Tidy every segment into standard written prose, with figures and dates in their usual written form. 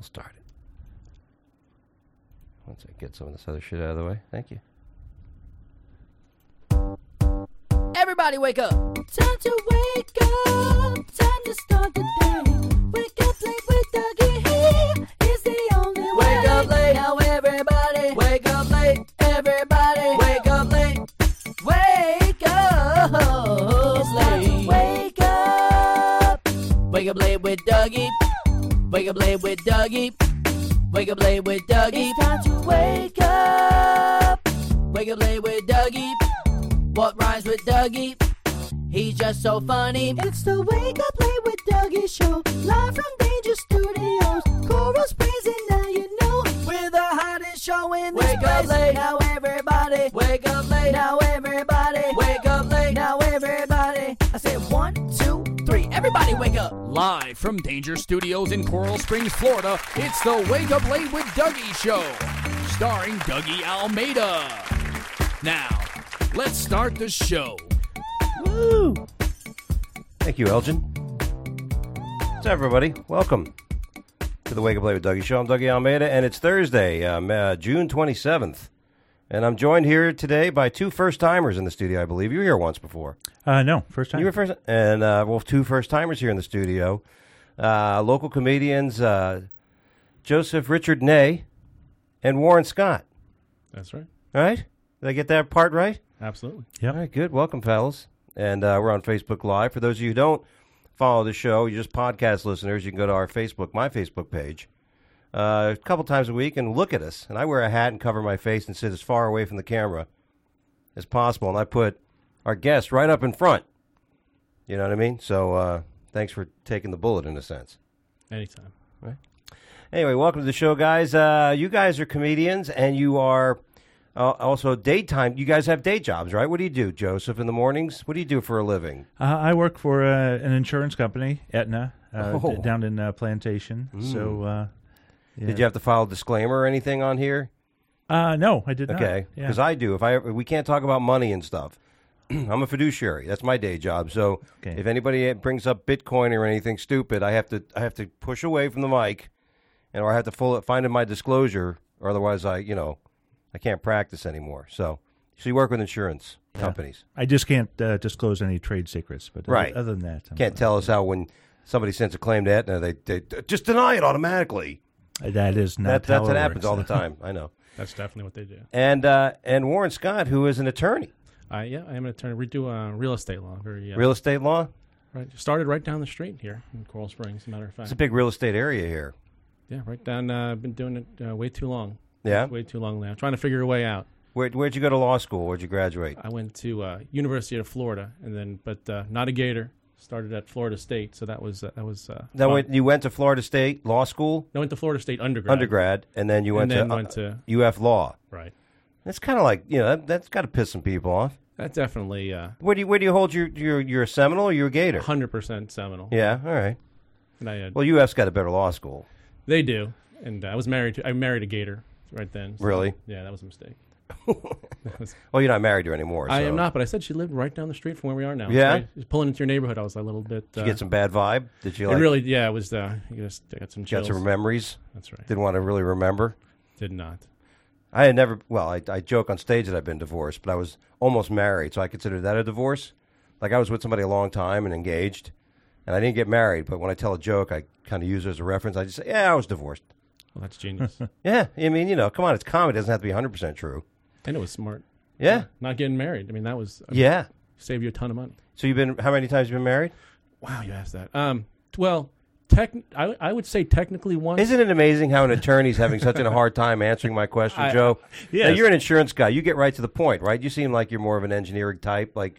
We'll start it. Once I get some of this other shit out of the way. Thank you. Everybody wake up. Time to wake up. Time to start the day. Wake up late with Dougie. He is the only way. Wake up late. Now everybody. Wake up late. Everybody. Wake up late. Wake up late. Wake up. Wake up late with Dougie. Wake up late with Dougie. Wake up late with Dougie. It's time to wake up. Wake up late with Dougie. What rhymes with Dougie? He's just so funny. It's the Wake Up Late with Dougie show. Live from Danger Studios. Coral Springs and now you know. We're the hottest show in this Wake place. up late. Now everybody. Wake up late. Now everybody. Wake up late. Now everybody. I said 1, 2, 3. Everybody wake up. Live from Danger Studios in Coral Springs, Florida, it's the Wake Up Late with Dougie show, starring Dougie Almeida. Now, let's start the show. Woo! Thank you, Elgin. What's up, everybody? Welcome to the Wake Up Late with Dougie show. I'm Dougie Almeida, and it's Thursday, June 27th. And I'm joined here today by two first-timers in the studio, I believe. You were here once before. No, first time. You were first, and well, two first-timers here in the studio. Local comedians Joseph Richard Ney and Warren Scott. That's right. All right? Did I get that part right? Absolutely. All right, good. Welcome, fellas. And we're on Facebook Live. For those of you who don't follow the show, you're just podcast listeners, you can go to our Facebook, my Facebook page, a couple times a week and look at us. And I wear a hat and cover my face and sit as far away from the camera as possible. And I put our guest right up in front. You know what I mean? So thanks for taking the bullet in a sense. Anytime. Right. Anyway, welcome to the show, guys. You guys are comedians, and you are also daytime. You guys have day jobs, right? What do you do, Joseph, in the mornings? What do you do for a living? I work for an insurance company, Aetna, Oh. down in Plantation. So, yeah. Did you have to file a disclaimer or anything on here? No, I did not. Okay, Yeah. because I do. We can't talk about money and stuff. I'm a fiduciary. That's my day job. So Okay. if anybody brings up Bitcoin or anything stupid, I have to push away from the mic, or I have to find in my disclosure, or otherwise I can't practice anymore. So you work with insurance companies. I just can't disclose any trade secrets. But Right. other than that, I'm Can't fine. tell us how when somebody sends a claim to Aetna, they just deny it automatically. That is not That's how what it happens works. all the time. I know. That's definitely what they do. And Warren Scott, who is an attorney, Yeah, I am an attorney. We do real estate law. real estate law. Right. Started right down the street here in Coral Springs, as a matter of It's fact. a big real estate area here. Yeah, right down. I've been doing it way too long. Yeah. Way too long now. Trying to figure a way out. Where'd you go to law school? Where'd you graduate? I went to University of Florida, and then, but not a Gator. Started at Florida State, so that was fun. You went to Florida State Law School? I went to Florida State undergrad. And then you went And then to went to- UF Law. Right. That's kind of like, that's got to piss some people off. That definitely Where do you hold you're a Seminole or you're a Gator? 100% Seminole. Yeah, all right. And I had, Well, UF's got a better law school. they do, and I married a Gator right then. So, Really? Yeah, that was a mistake. Well, you're not married to her anymore. I so. am not, but I said she lived right down the street from where we are now. Yeah? Right? Just pulling into your neighborhood, I was a little bit. Did you get some bad vibe? Did you It really, yeah, it was. I got some chills. got some memories? That's right. Didn't want to really remember? Did not. I had never, I joke on stage that I've been divorced, but I was almost married, so I consider that a divorce. Like I was with somebody a long time and engaged, and I didn't get married, but when I tell a joke, I kind of use it as a reference. I just say, yeah, I was divorced. Well, that's genius. Yeah, I mean, come on, it's comedy. It doesn't have to be 100% true. And it was smart. Yeah. Not getting married. I mean, that was. Yeah. Save you a ton of money. So how many times have you been married? Wow, you asked that. Well, I would say technically once. Isn't it amazing how an attorney's having such a hard time answering my question, Joe? yes. Now, you're an insurance guy. You get right to the point, right? You seem like you're more of an engineering type, like,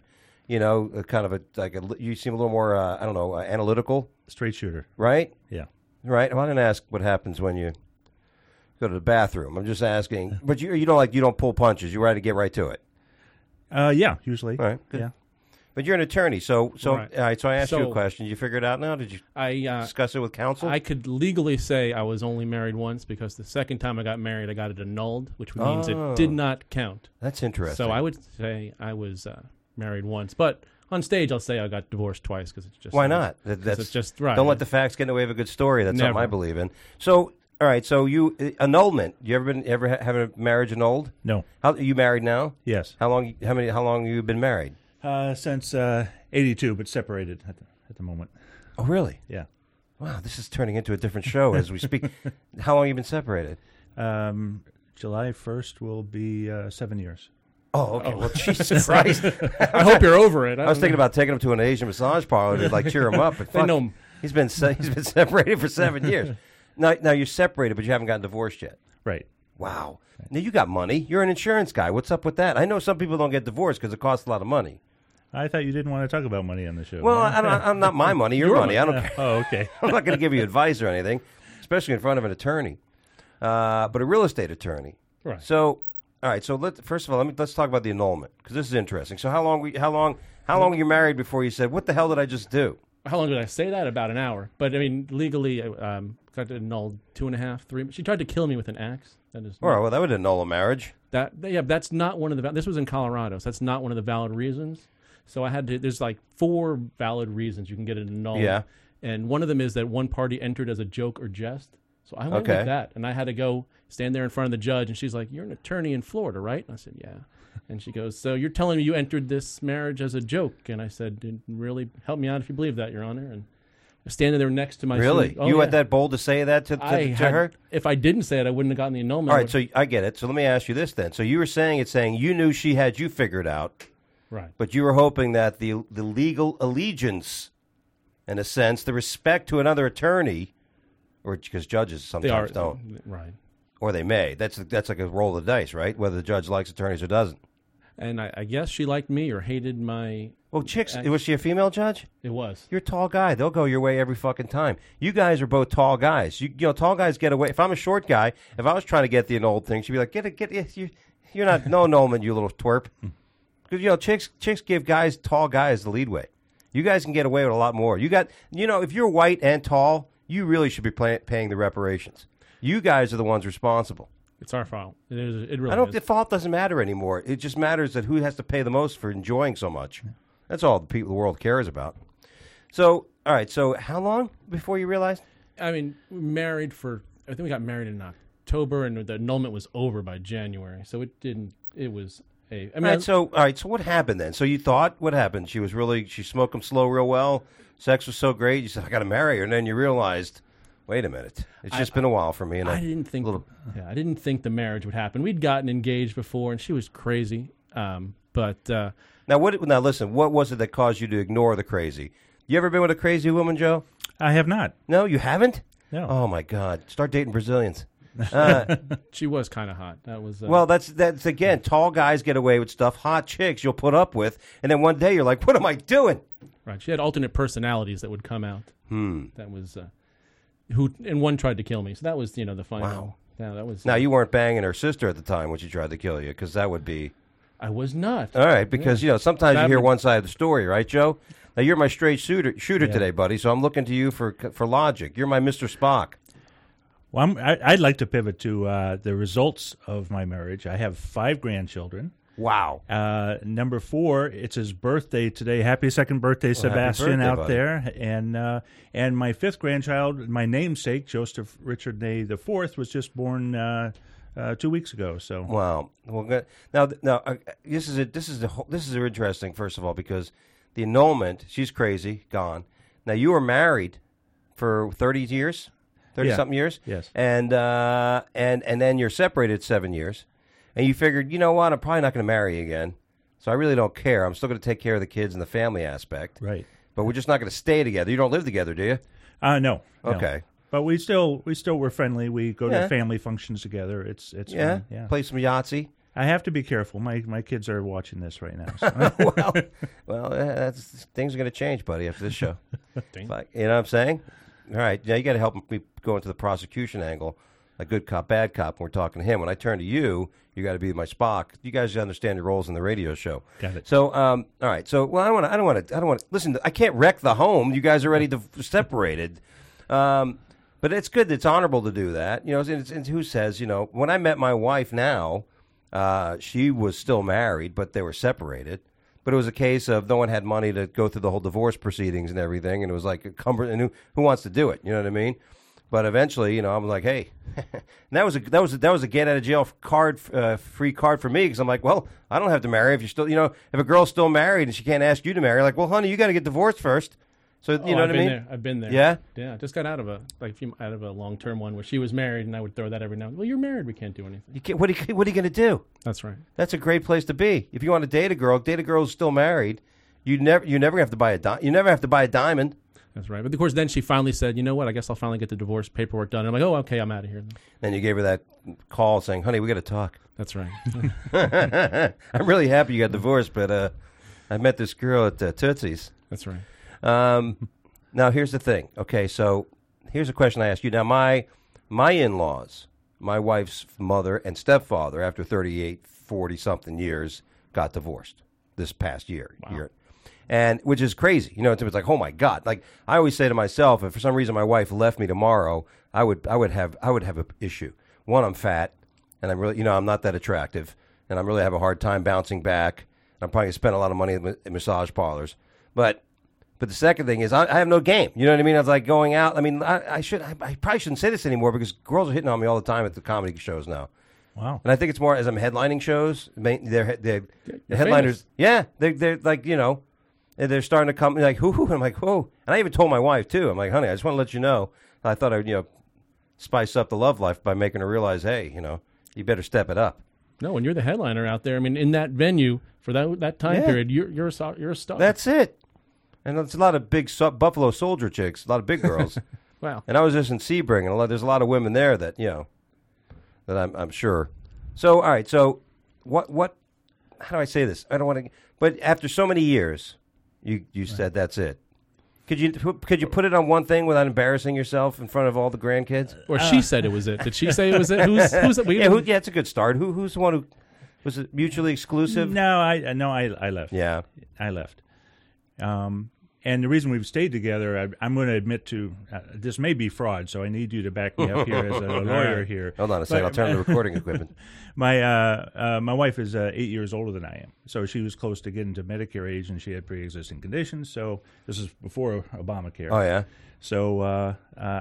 you seem a little more, analytical, Straight shooter. right? Yeah. Right. Well, I didn't ask what happens when you go to the bathroom. I'm just asking. But you don't pull punches. You're ready to get right to it. Yeah, usually. All right. Good. Yeah. But you're an attorney, so Right. all right. So I asked you a So- question. Did you figure it out now? Did you I discuss it with counsel? I could legally say I was only married once because the second time I got married, I got it annulled, which means Oh. it did not count. That's interesting. So I would say I was married once, but on stage I'll say I got divorced twice because it's just Why not? 'cause That's it's just right. Don't let the facts get in the way of a good story. That's something Never. I believe in. So, all right. So you annulment. You ever have a marriage annulled? No. How are you married now? Yes. How long? How long have you been married? Since 82, but separated at the moment. Oh, really? Yeah. Wow, this is turning into a different show as we speak. How long have you been separated? July 1st will be 7 years. Oh, okay. Well, Jesus Christ. I hope you're over it. I was thinking about taking him to an Asian massage parlor to like cheer him up. But fuck, know- he's been separated for 7 years. Now you're separated, but you haven't gotten divorced yet. Right. Wow. Now you got money. You're an insurance guy. What's up with that? I know some people don't get divorced because it costs a lot of money. I thought you didn't want to talk about money on the show. Well, I'm not my money. Your money. I don't care. Oh, okay. I'm not going to give you advice or anything, especially in front of an attorney, but a real estate attorney. Right. So, all right. So first of all, let's talk about the annulment because this is interesting. So how long were you married before you said, "What the hell did I just do"? How long did I say that? About an hour. But I mean, legally, got annulled 2.5, 3. She tried to kill me with an axe. That is. All right. Well, that would annul a marriage. That's not one of the. This was in Colorado, so that's not one of the valid reasons. So I had to. There's like 4 valid reasons you can get it annulled. Yeah. And one of them is that one party entered as a joke or jest. So I went with that, and I had to go stand there in front of the judge, and she's like, "You're an attorney in Florida, right?" And I said, "Yeah." And she goes, "So you're telling me you entered this marriage as a joke?" And I said, "Really, help me out if you believe that, Your Honor." And I was standing there next to my Really? suit. Oh, You yeah. had that bold to say that to her? If I didn't say it, I wouldn't have gotten the annulment. All right. So I get it. So let me ask you this then. So you were saying you knew she had you figured out. Right. But you were hoping that the legal allegiance, in a sense, the respect to another attorney, or because judges sometimes don't, right? Or they may. That's like a roll of the dice, right? Whether the judge likes attorneys or doesn't. And I guess she liked me or hated my. Well, chicks, was she a female judge? It was. You're a tall guy. They'll go your way every fucking time. You guys are both tall guys. You know, tall guys get away. If I'm a short guy, if I was trying to get the annulled thing, she'd be like, get it. You're not no annulment, you little twerp. Because, chicks give tall guys the lead way. You guys can get away with a lot more. If you're white and tall, you really should be paying the reparations. You guys are the ones responsible. It's our fault. It is. It really is. The fault doesn't matter anymore. It just matters that who has to pay the most for enjoying so much. That's all the world cares about. So, all right. So, how long before you realized? I mean, we married I think we got married in October, and the annulment was over by January. So it didn't. It was a. I mean, all right. So what happened then? So you thought what happened? She smoked them slow real well. Sex was so great. You said I got to marry her, and then you realized, wait a minute. It's just been a while for me, and I didn't think. I didn't think the marriage would happen. We'd gotten engaged before, and she was crazy. But now listen. What was it that caused you to ignore the crazy? You ever been with a crazy woman, Joe? I have not. No, you haven't. No. Oh my God! Start dating Brazilians. she was kind of hot. That was well. That's again. Tall guys get away with stuff. Hot chicks you'll put up with, and then one day you're like, "What am I doing?" Right. She had alternate personalities that would come out. That was and one tried to kill me. So that was the final. Wow. Yeah, that was. Now you weren't banging her sister at the time when she tried to kill you, because that would be. I was not. All right, because sometimes you hear one side of the story, right, Joe? Now you're my straight shooter today, buddy. So I'm looking to you for logic. You're my Mr. Spock. Well, I'd like to pivot to the results of my marriage. I have 5 grandchildren. Wow. Number 4, it's his birthday today. Happy second birthday, Sebastian, birthday, out buddy. there. And my 5th grandchild, my namesake, Joseph Richard Ney IV, was just born 2 weeks ago. So wow. Well, good. Now, this is interesting. First of all, because the annulment, she's crazy, gone. Now you were married for 30 years, 30-something years. Yes. And then you're separated 7 years, and you figured, you know what, I'm probably not going to marry again, so I really don't care. I'm still going to take care of the kids and the family aspect. Right. But we're just not going to stay together. You don't live together, do you? No. Okay. But we still were friendly. We go Yeah. to family functions together. It's Yeah. fun. Yeah. Play some Yahtzee. I have to be careful. My kids are watching this right now. So. Things are going to change, buddy, after this show. Dang. Like, you know what I'm saying? All right. Yeah, you got to help me go into the prosecution angle. A good cop, bad cop. When we're talking to him. When I turn to you, you got to be my Spock. You guys understand your roles in the radio show. Got it. So, all right. So, well, I don't want to. Listen, I can't wreck the home. You guys are already separated. But it's good. It's honorable to do that. And who says? When I met my wife now, she was still married, but they were separated. But it was a case of no one had money to go through the whole divorce proceedings and everything, and it was like a cumber. And who wants to do it? You know what I mean? But eventually, I'm like, hey, and that was a get out of jail card, free card for me, because I'm like, well, I don't have to marry if you're still, if a girl's still married and she can't ask you to marry, like, well, honey, you got to get divorced first. So you know what I mean? I've been there. Yeah, yeah. Just got out of a long-term one where she was married, and I would throw that every now and then. Well, you're married. We can't do anything. You can't, what are you going to do? That's right. That's a great place to be. If you want to date a girl who's still married. You never have to buy you never have to buy a diamond. That's right. But of course, then she finally said, "You know what? I guess I'll finally get the divorce paperwork done." And I'm like, "Oh, okay, I'm out of here." Then you gave her that call saying, "Honey, we got to talk." That's right. I'm really happy you got divorced, but I met this girl at Tootsie's. That's right. Now here's the thing. Okay, so here's a question I ask you. Now my in-laws, my wife's mother and stepfather, after 38, 40-something years, got divorced this past year. Wow. And which is crazy. It's like, oh my God. Like I always say to myself, if for some reason my wife left me tomorrow, I would have an issue. One, I'm fat, and I'm really, I'm not that attractive, and I'm really have a hard time bouncing back. I'm probably gonna spend a lot of money in massage parlors. But the second thing is I have no game. You know what I mean? I was like going out. I mean, I probably shouldn't say this anymore because girls are hitting on me all the time at the comedy shows now. Wow. And I think it's more as I'm headlining shows. They're the Famous. headliners. Yeah, they're like, they're starting to come like, who? I'm like, whoa. And I even told my wife too. I'm like, honey, I just want to let you know. I thought I'd spice up the love life by making her realize, hey, you better step it up. No, when you're the headliner out there, I mean, in that venue for that time period, you're a star. That's it. And it's a lot of big Buffalo Soldier chicks, a lot of big girls. Wow. And I was just in Sebring, and there's a lot of women there that that I'm sure. So all right, so what? How do I say this? I don't want to. But after so many years, you said that's it. Could you put it on one thing without embarrassing yourself in front of all the grandkids? Or she said it was it. Did she say it was it? Who's it? Yeah, it's a good start. Who's the one who was it mutually exclusive? No, I left. Yeah, I left. And the reason we've stayed together, I'm going to admit to, this may be fraud, so I need you to back me up here as a lawyer here. Hold on a second. I'll turn on the recording equipment. My wife is 8 years older than I am, so she was close to getting to Medicare age, and she had pre-existing conditions. So this is before Obamacare. Oh yeah. So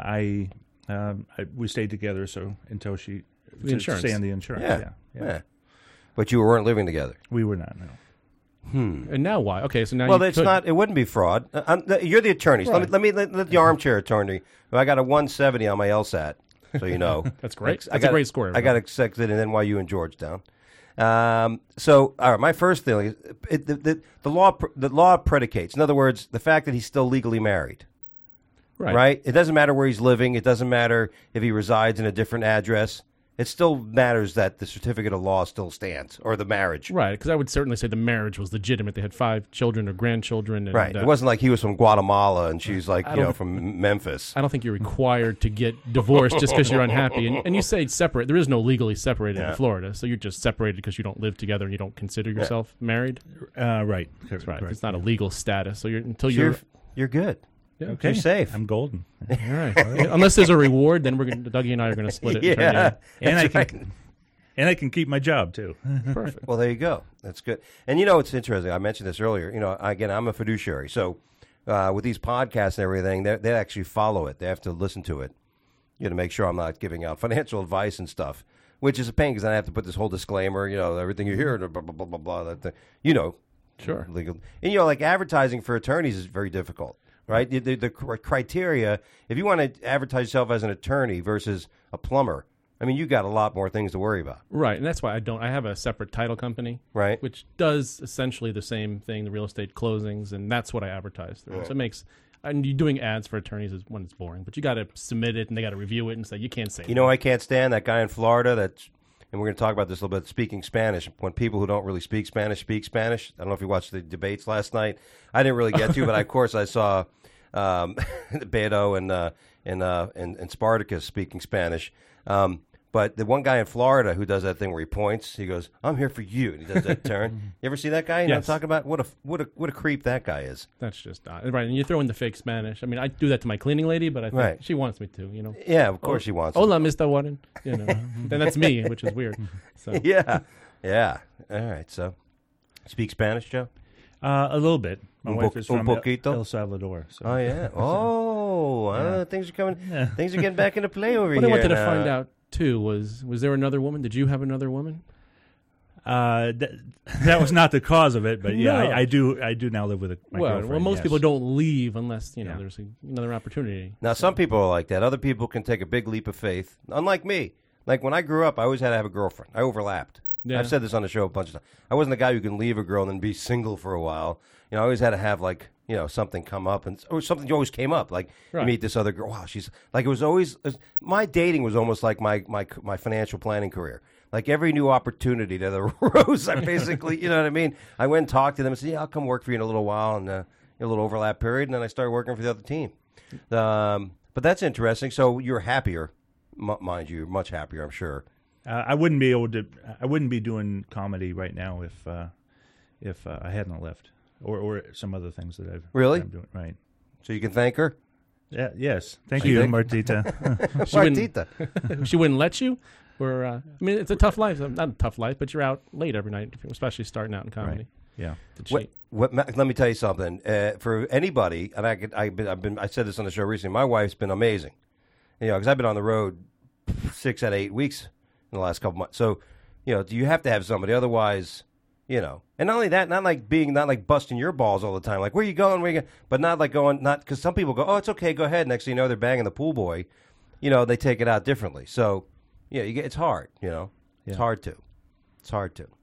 we stayed together until she the insurance. Stay on the insurance. Yeah. But you weren't living together. We were not. No. And now why? Okay, so now it wouldn't be fraud. You're the attorney. So Right. let the armchair attorney. I got a 170 on my LSAT, so you know. That's great. That's a great score. I got accepted in NYU and Georgetown. So, all right, my first thing is the law predicates. In other words, the fact that he's still legally married. Right? It doesn't matter where he's living. It doesn't matter if he resides in a different address. It still matters that the certificate of law still stands, or the marriage. Right, because I would certainly say the marriage was legitimate. They had 5 children or grandchildren. And, right. It wasn't like he was from Guatemala and she's like, from Memphis. I don't think you're required to get divorced just because you're unhappy. And you say separate. There is no legally separated in Florida, so you're just separated because you don't live together and you don't consider yourself married. Right. That's right. Correct. It's not a legal status. So You're good. Yeah. Okay. You're safe. I'm golden. All right. Unless there's a reward, then Dougie and I are going to split it. Yeah. And I can keep my job too. Perfect. Well, there you go. That's good. And it's interesting. I mentioned this earlier. Again, I'm a fiduciary. So with these podcasts and everything, they actually follow it. They have to listen to it, to make sure I'm not giving out financial advice and stuff, which is a pain because I have to put this whole disclaimer, everything you hear, blah, blah, blah, blah, blah, Sure. Legal. And, like advertising for attorneys is very difficult. Right? The criteria, if you want to advertise yourself as an attorney versus a plumber, I mean, you got a lot more things to worry about. Right, and that's why I have a separate title company, right, which does essentially the same thing, the real estate closings, and that's what I advertise through. Right. So it makes, and you doing ads for attorneys is when it's boring, but you got to submit it and they got to review it and say, you can't say that. I can't stand that guy in Florida and we're going to talk about this a little bit, speaking Spanish. When people who don't really speak Spanish. I don't know if you watched the debates last night. I didn't really get to, but of course I saw Beto and Spartacus speaking Spanish. But the one guy in Florida who does that thing where he points, he goes, "I'm here for you," and he does that turn. You ever see that guy? You know what I'm talking about? What a creep that guy is. That's just right. And you throw in the fake Spanish. I mean, I do that to my cleaning lady, but I think she wants me to. Yeah, of course she wants. Hola, Mr. Warren. Then that's me, which is weird. So. Yeah. All right. So, speak Spanish, Joe? A little bit. My wife is from poquito? El Salvador. So. Oh yeah. Oh, cool. Things are coming. Things are getting back into play over here. What I wanted to find out too was there another woman? Did you have another woman? That was not the cause of it, but yeah, No. I do now live with my girlfriend. Well, most yes. people don't leave unless Yeah. there's another opportunity. Now, some people are like that. Other people can take a big leap of faith. Unlike me. Like, when I grew up, I always had to have a girlfriend. I overlapped. Yeah. I've said this on the show a bunch of times. I wasn't the guy who can leave a girl and then be single for a while. I always had to have, like, something come up. Or something always came up. Like, Right. you meet this other girl. Wow, she's... Like, it was always... My dating was almost like my financial planning career. Like, every new opportunity that arose, I basically... You know what I mean? I went and talked to them and said, I'll come work for you in a little while. And a little overlap period. And then I started working for the other team. But that's interesting. So you're happier, mind you, much happier, I'm sure. I wouldn't be able to. I wouldn't be doing comedy right now if I hadn't left, or some other things that I'm doing. Right. So you can thank her. Yeah. Yes. Thank I you, think- Martita. She wouldn't- Martita. She wouldn't let you? Or I mean, it's a tough life. Not a tough life, but you're out late every night, especially starting out in comedy. Right. Yeah. Did she? Let me tell you something. For anybody, and I said this on the show recently. My wife's been amazing. Because I've been on the road 6 out of 8 weeks in the last couple months. So, you have to have somebody. Otherwise, and not only that, not like busting your balls all the time. Like, where you going? Where you going? But not like because some people go, oh, it's okay, go ahead. Next thing you know, they're banging the pool boy. They take it out differently. So, it's hard. It's hard to. It's hard to.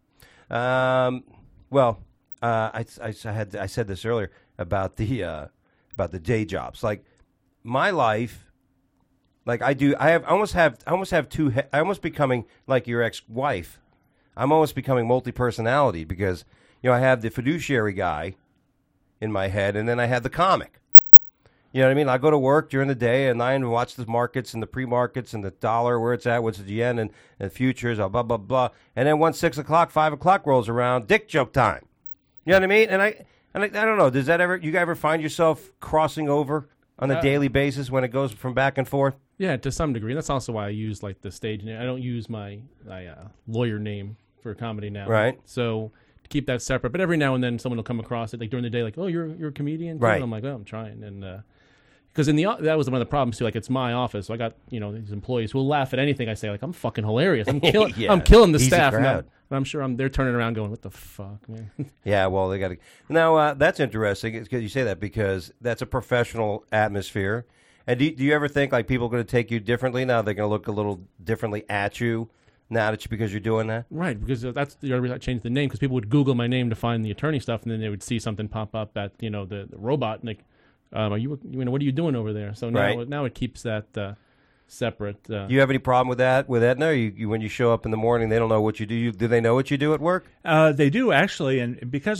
I said this earlier about the day jobs. Like, my life. Like I almost becoming like your ex-wife. I'm almost becoming multi-personality because, I have the fiduciary guy in my head, and then I have the comic. You know what I mean? I go to work during the day, and I watch the markets and the pre-markets and the dollar, where it's at, what's the yen, and futures, blah, blah, blah. And then once 6 o'clock, 5 o'clock rolls around, dick joke time. You know what I mean? And I don't know, does that you ever find yourself crossing over on a daily basis when it goes from back and forth? Yeah, to some degree. That's also why I use like the stage name. I don't use my lawyer name for comedy now. Right. So to keep that separate. But every now and then someone will come across it like during the day, like, oh, you're a comedian too? Right. And I'm like, well, I'm trying. And because that was one of the problems too. Like, it's my office, so I got these employees who will laugh at anything I say. Like, I'm fucking hilarious. I'm killing. Yeah. I'm killing the Easy staff. crowd. And I'm sure they're turning around going, what the fuck, man? Yeah, well, they got to. Now, that's interesting. It's good you say that because that's a professional atmosphere. And do you ever think like people are going to take you differently now? They're going to look a little differently at you now because you're doing that? Right, because that's the other reason I changed the name, because people would Google my name to find the attorney stuff, and then they would see something pop up at the robot, and like, are you what are you doing over there? So now it keeps that separate. Do you have any problem with that with Aetna? You when you show up in the morning, they don't know what you do. Do they know what you do at work? They do actually, and because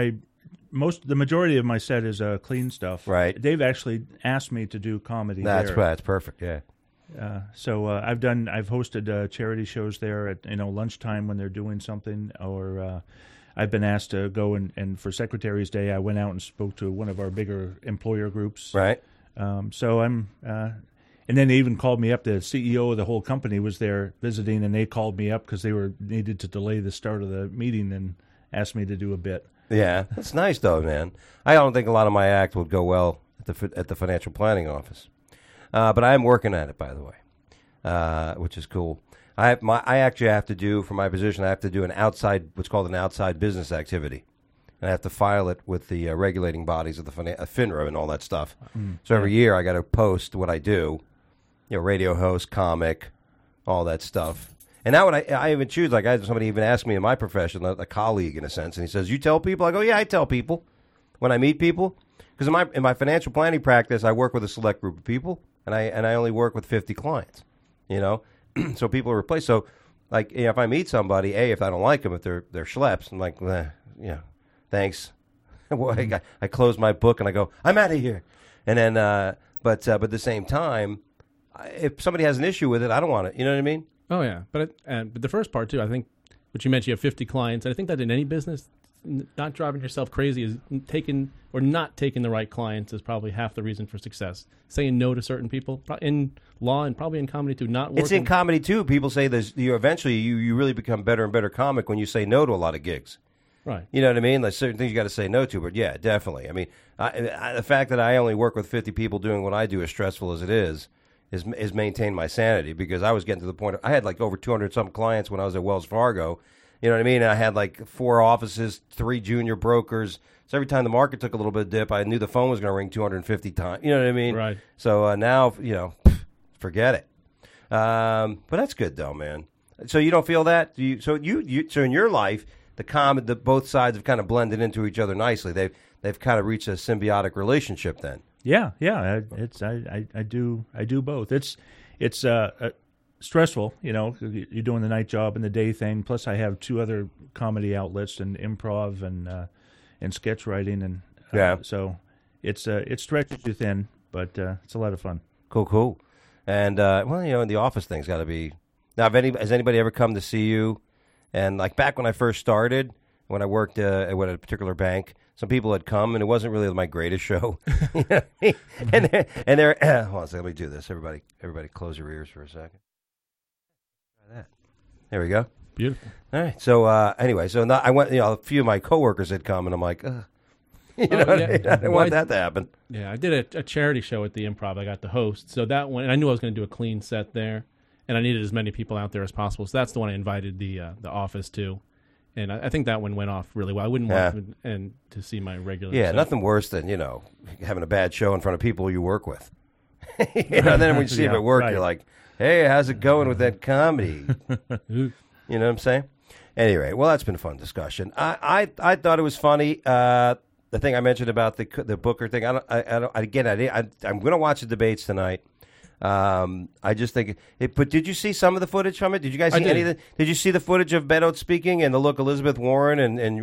the majority of my set is clean stuff. Right. They've actually asked me to do comedy That's perfect. Yeah. So I've hosted charity shows there at lunchtime when they're doing something, or I've been asked to go and for Secretary's Day I went out and spoke to one of our bigger employer groups. Right. So I'm, and then they even called me up. The CEO of the whole company was there visiting, and they called me up because they needed to delay the start of the meeting and asked me to do a bit. Yeah, that's nice though, man. I don't think a lot of my act would go well at the financial planning office, but I am working at it, by the way, which is cool. I actually have to do for my position. I have to do what's called an outside business activity, and I have to file it with the regulating bodies of the FINRA and all that stuff. So every year I got to post what I do, radio host, comic, all that stuff. And now I even choose, like I had somebody even ask me in my profession, a colleague in a sense, and he says, "You tell people?" I go, "Yeah, I tell people when I meet people." Because in my financial planning practice, I work with a select group of people, and I only work with 50 clients, so people are replaced. So, like, if I meet somebody, if I don't like them, if they're schleps, I'm like, thanks. Well, I close my book and I go, I'm out of here. And then, but at the same time, if somebody has an issue with it, I don't want it. You know what I mean? Oh yeah, but the first part too, I think, what you mentioned, you have 50 clients, and I think that in any business, not driving yourself crazy is not taking the right clients is probably half the reason for success. Saying no to certain people in law and probably in comedy too. Not working. It's in comedy too. People say eventually you really become better and better comic when you say no to a lot of gigs. Right. You know what I mean? Like certain things you got to say no to, but yeah, definitely. I mean, the fact that I only work with 50 people doing what I do, as stressful as it is maintained my sanity, because I was getting to the point I had like over 200 some clients when I was at Wells Fargo. You know what I mean? And I had like 4 offices, 3 junior brokers. So every time the market took a little bit of dip, I knew the phone was going to ring 250 times. You know what I mean? Right. So now, forget it. But that's good though, man. So you don't feel that? So in your life, the both sides have kind of blended into each other nicely. They've kind of reached a symbiotic relationship then. Yeah. I do both. It's stressful, you're doing the night job and the day thing. Plus, I have 2 other comedy outlets and improv and sketch writing, and so it stretches you thin, but it's a lot of fun. Cool. And and the office thing's got to be. Now, has anybody ever come to see you? And like back when I first started, when I worked at a particular bank, some people had come, and it wasn't really my greatest show. and they're hold on a second, let me do this. Everybody, close your ears for a second. Try that. There we go. Beautiful. All right. So anyway, I went. A few of my coworkers had come, and I'm like, I didn't want that to happen. Yeah, I did a charity show at the Improv. I got to host, so that one, and I knew I was going to do a clean set there, and I needed as many people out there as possible. So that's the one I invited the office to, and I think that one went off really well. I wouldn't want to see my regular. Yeah, set. Nothing worse than having a bad show in front of people you work with. And then when you see them at work, you're like, hey, how's it going with that comedy? You know what I'm saying? Anyway, well, that's been a fun discussion. I thought it was funny. The thing I mentioned about the Booker thing. I'm going to watch the debates tonight. I just think. But did you see some of the footage from it? Did you guys see any of the? Did you see the footage of Beto speaking and the look Elizabeth Warren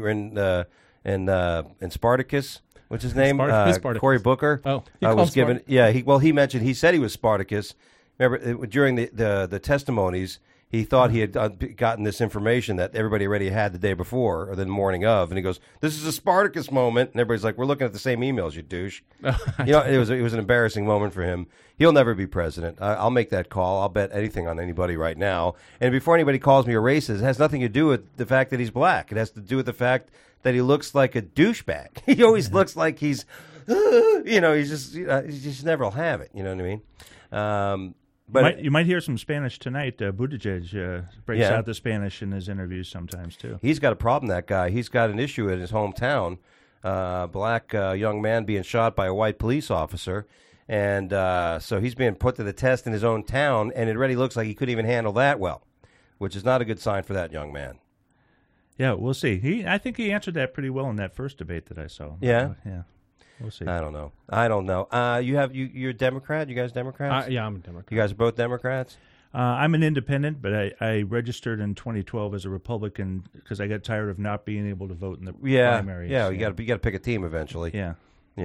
and Spartacus? What's his name? Spartacus. Cory Booker. Oh, was given. Yeah, he mentioned. He said he was Spartacus. Remember during the testimonies. He thought he had gotten this information that everybody already had the day before or the morning of, and he goes, "This is a Spartacus moment," and everybody's like, "We're looking at the same emails, you douche." It was an embarrassing moment for him. He'll never be president. I'll make that call. I'll bet anything on anybody right now. And before anybody calls me a racist, it has nothing to do with the fact that he's black. It has to do with the fact that he looks like a douchebag. He always looks like he's, he's just never will have it. You know what I mean? But you might hear some Spanish tonight. Buttigieg breaks out the Spanish in his interviews sometimes, too. He's got a problem, that guy. He's got an issue in his hometown. Black young man being shot by a white police officer. And so he's being put to the test in his own town, and it already looks like he couldn't even handle that well, which is not a good sign for that young man. Yeah, we'll see. I think he answered that pretty well in that first debate that I saw. Yeah? Yeah. We'll see. I don't know. You're a Democrat? You guys Democrats? Yeah, I'm a Democrat. You guys are both Democrats? I'm an independent, but I registered in 2012 as a Republican because I got tired of not being able to vote in the primaries. Yeah, you got to pick a team eventually. Yeah.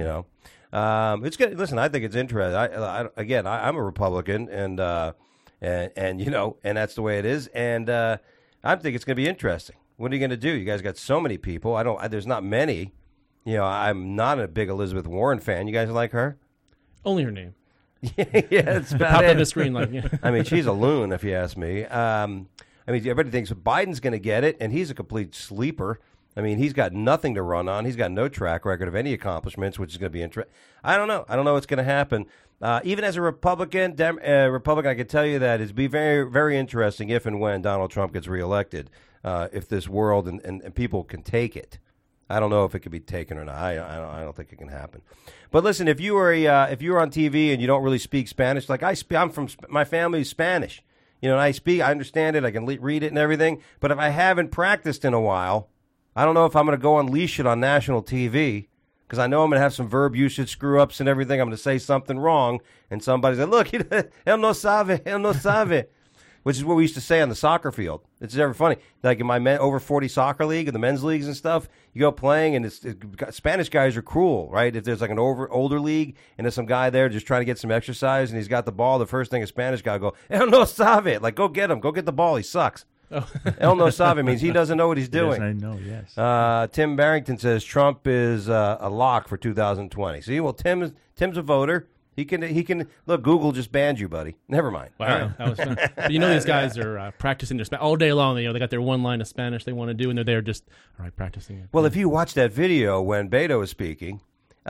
It's good. Listen, I think it's interesting. I'm a Republican, and that's the way it is. And I think it's going to be interesting. What are you going to do? You guys got so many people. There's not many. I'm not a big Elizabeth Warren fan. You guys like her? Only her name. Yeah, it's about Pop it. on the screen like. Yeah. I mean, she's a loon, if you ask me. Everybody thinks Biden's going to get it, and he's a complete sleeper. I mean, he's got nothing to run on. He's got no track record of any accomplishments, which is going to be interesting. I don't know. I don't know what's going to happen. Even as a Republican, I can tell you that it'd be very, very interesting if and when Donald Trump gets reelected, if this world and people can take it. I don't know if it can be taken or not. I don't think it can happen. But listen, if you were on TV and you don't really speak Spanish, like I'm from my family's Spanish, and I understand it, I can read it and everything. But if I haven't practiced in a while, I don't know if I'm going to go unleash it on national TV because I know I'm going to have some verb usage screw ups and everything. I'm going to say something wrong, and somebody's like, "Look, él no sabe." Which is what we used to say on the soccer field. It's never funny. Like in my over 40 soccer league and the men's leagues and stuff, you go playing and Spanish guys are cruel, right? If there's like an older league and there's some guy there just trying to get some exercise and he's got the ball, the first thing a Spanish guy will go, "Él no sabe." Like, go get him. Go get the ball. He sucks. Oh. "Él no sabe" means he doesn't know what he's doing. Yes, I know, yes. Tim Barrington says Trump is a lock for 2020. See, well, Tim's a voter. He can look. Google just banned you, buddy. Never mind. Wow, All right. that was fun. But these guys are practicing their Spanish all day long. They got their one line of Spanish they want to do, and they're there just all right practicing it. Well, if you watch that video when Beto was speaking,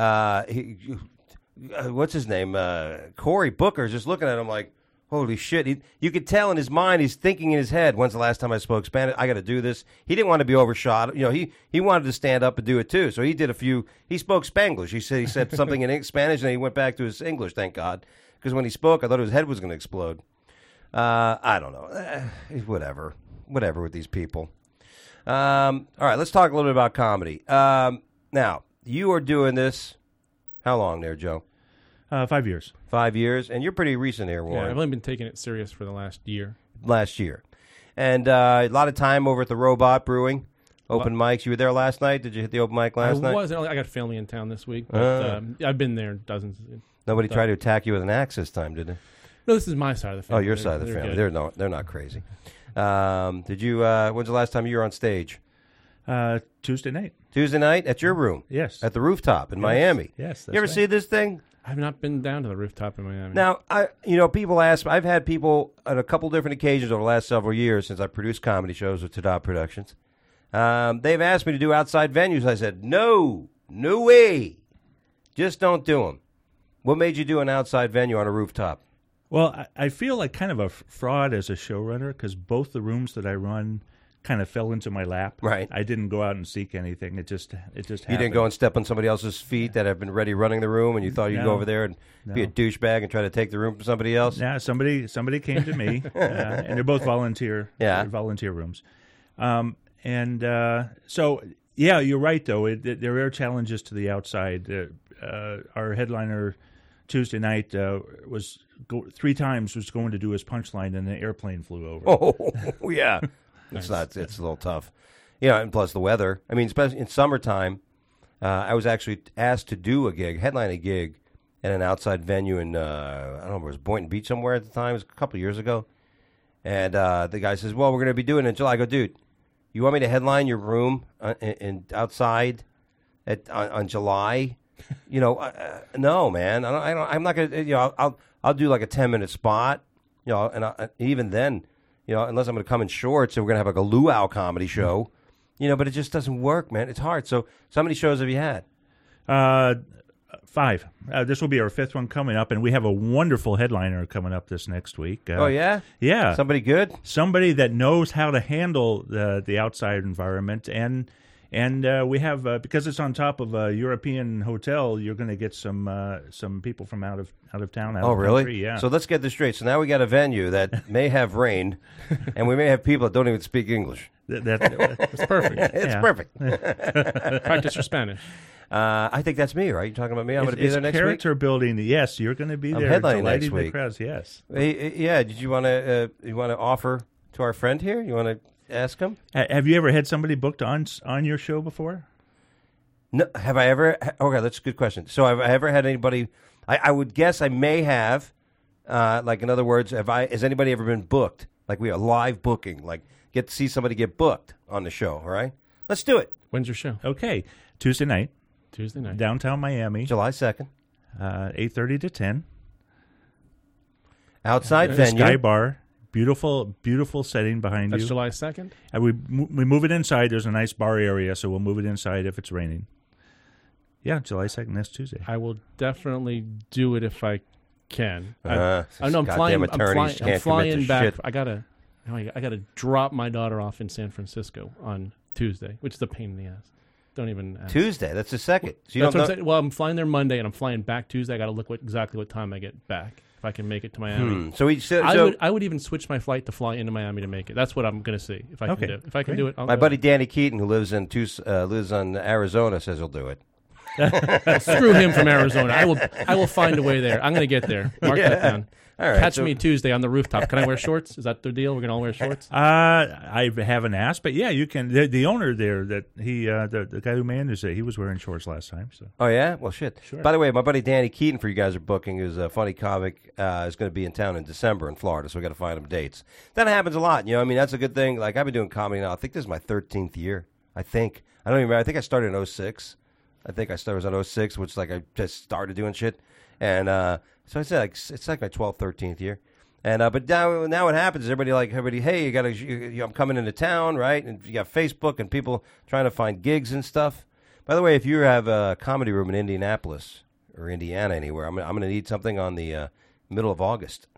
what's his name? Cory Booker is just looking at him like, holy shit. You could tell in his mind, he's thinking in his head, when's the last time I spoke Spanish? I got to do this. He didn't want to be overshot. He wanted to stand up and do it too. So he did he spoke Spanglish. He said something in Spanish, and he went back to his English, thank God. Because when he spoke, I thought his head was going to explode. I don't know. Whatever with these people. All right, let's talk a little bit about comedy. Now, you are doing this, how long there, Joe? 5 years. 5 years, and you're pretty recent here, Warren. Yeah, I've only been taking it serious for the last year. And a lot of time over at the Robot Brewing, open mics. You were there last night? Did you hit the open mic last night? I wasn't. I got family in town this week, but I've been there dozens. Nobody tried to attack you with an axe this time, did they? No, this is my side of the family. Oh, your side of the family. Good. They're not crazy. Did you? When's the last time you were on stage? Tuesday night. Tuesday night at your room? Yes. At the Rooftop in Miami. Yes. That's You ever right. see this thing? I've not been down to the Rooftop in Miami. Now, people ask. I've had people on a couple different occasions over the last several years since I produced comedy shows with Tada Productions. They've asked me to do outside venues. I said, no way. Just don't do them. What made you do an outside venue on a rooftop? Well, I feel like kind of a fraud as a showrunner because both the rooms that I run kind of fell into my lap. Right. I didn't go out and seek anything. It just happened. You didn't go and step on somebody else's feet that have been ready running the room, and you thought you'd go over there and be a douchebag and try to take the room from somebody else? Yeah, somebody came to me, and they're both volunteer. Yeah. They're volunteer rooms. So yeah, you're right though. There are challenges to the outside. Our headliner Tuesday night was 3 times was going to do his punchline, and an airplane flew over. Oh, yeah. It's a little tough. And plus the weather. I mean, especially in summertime, I was actually asked to do headline a gig at an outside venue in, I don't know, it was Boynton Beach somewhere at the time. It was a couple of years ago. And the guy says, well, we're going to be doing it in July. I go, dude, you want me to headline your room outside on July? No, man. I'm not going to, I'll do like a 10-minute spot, and even then, unless I'm going to come in shorts and we're going to have like a luau comedy show, but it just doesn't work, man. It's hard. So how many shows have you had? 5. This will be our 5th one coming up, and we have a wonderful headliner coming up this next week. Oh, yeah? Yeah. Somebody good? Somebody that knows how to handle the outside environment, and we have because it's on top of a European hotel, you're going to get some people from out of town. Oh, really? Country, yeah. So let's get this straight. So now we got a venue that may have rain, and we may have people that don't even speak English. It's perfect. It's perfect. Practice your Spanish. I think that's me, right? You're talking about me? I'm going to be there next week? Character building. Yes, you're going to be there. I'm headlining delighting next week. The crowds, yes. Yeah. Did you want to offer to our friend here? You want to ask him? Have you ever had somebody booked on your show before? No. Have I ever? Okay, that's a good question. So have I ever had anybody? I would guess I may have. Like in other words, has anybody ever been booked? Like we have live booking. Like get to see somebody get booked on the show. All right, let's do it. When's your show? Okay, Tuesday night, downtown Miami, July 2nd, 8:30 to 10. Outside venue, Sky Bar. Beautiful, beautiful setting behind That's you. July 2nd? We move it inside. There's a nice bar area, so we'll move it inside if it's raining. Yeah, July 2nd, next Tuesday. I will definitely do it if I can. I know I'm goddamn attorneys I'm can't flying commit to back. shit. I gotta drop my daughter off in San Francisco on Tuesday, which is a pain in the ass. Don't even ask. Tuesday, that's the 2nd. So you That's don't what I'm saying. Well, I'm flying there Monday, and I'm flying back Tuesday. I got to look exactly what time I get back if I can make it to Miami. I would even switch my flight to fly into Miami to make it. That's what I'm going to see if I can do it. If I can do it, I'll my go. buddy Danny Keaton, who lives in Arizona, says he'll do it. Screw him from Arizona. I will find a way there. I'm going to get there. Mark that down. All right, Catch me Tuesday on the rooftop. Can I wear shorts? Is that the deal? We're going to all wear shorts? I haven't asked, but yeah, you can. The owner there, that the guy who manages it, he was wearing shorts last time. So. Oh yeah, well shit. Sure. By the way, my buddy Danny Keaton, for you guys are booking, who's a funny comic, is going to be in town in December in Florida, so we got to find him dates. That happens a lot. I mean, that's a good thing. Like I've been doing comedy now. I think this is my 13th year. I don't even remember. I think I started in 06. I think I started in 06, which like I just started doing shit. And So I said, like, it's like my 12th, 13th year. And but now what happens is everybody, hey, I'm coming into town, right? And you got Facebook and people trying to find gigs and stuff. By the way, if you have a comedy room in Indianapolis or Indiana anywhere, I'm going to need something on the middle of August.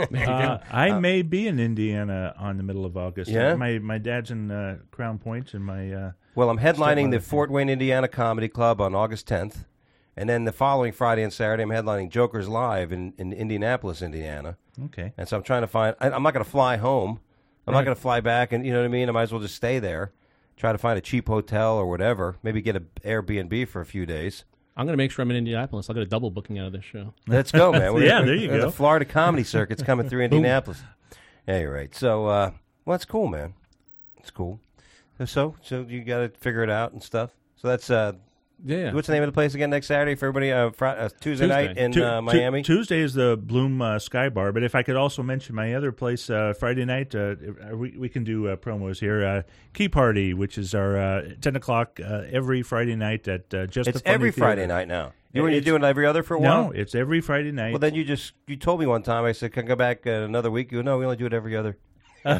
I may be in Indiana on the middle of August. Yeah? My dad's in Crown Point, and my Well, I'm headlining the Fort Wayne, Indiana Comedy Club on August 10th. And then the following Friday and Saturday, I'm headlining Joker's Live in Indianapolis, Indiana. Okay. And so I'm trying to find... I'm not going to fly home. I'm not going to fly back, and you know what I mean? I might as well just stay there. Try to find a cheap hotel or whatever. Maybe get an Airbnb for a few days. I'm going to make sure I'm in Indianapolis. I'll get a double booking out of this show. Let's go, man. Yeah, there you go. The Florida comedy circuit's coming through Indianapolis. Yeah, you're right. So, well, that's cool, man. It's cool. So you got to figure it out and stuff. So that's... Yeah. What's the name of the place again next Saturday for everybody? Tuesday night in Miami? Tuesday is the Bloom Sky Bar, but if I could also mention my other place, Friday night, we can do promos here. Key Party, which is our 10 o'clock every Friday night at Just It's the Funny every Theater. Friday night now. You were doing every other for a while? No, it's every Friday night. Well, then you told me one time, I said, can I go back another week? You go, no, we only do it every other. Well,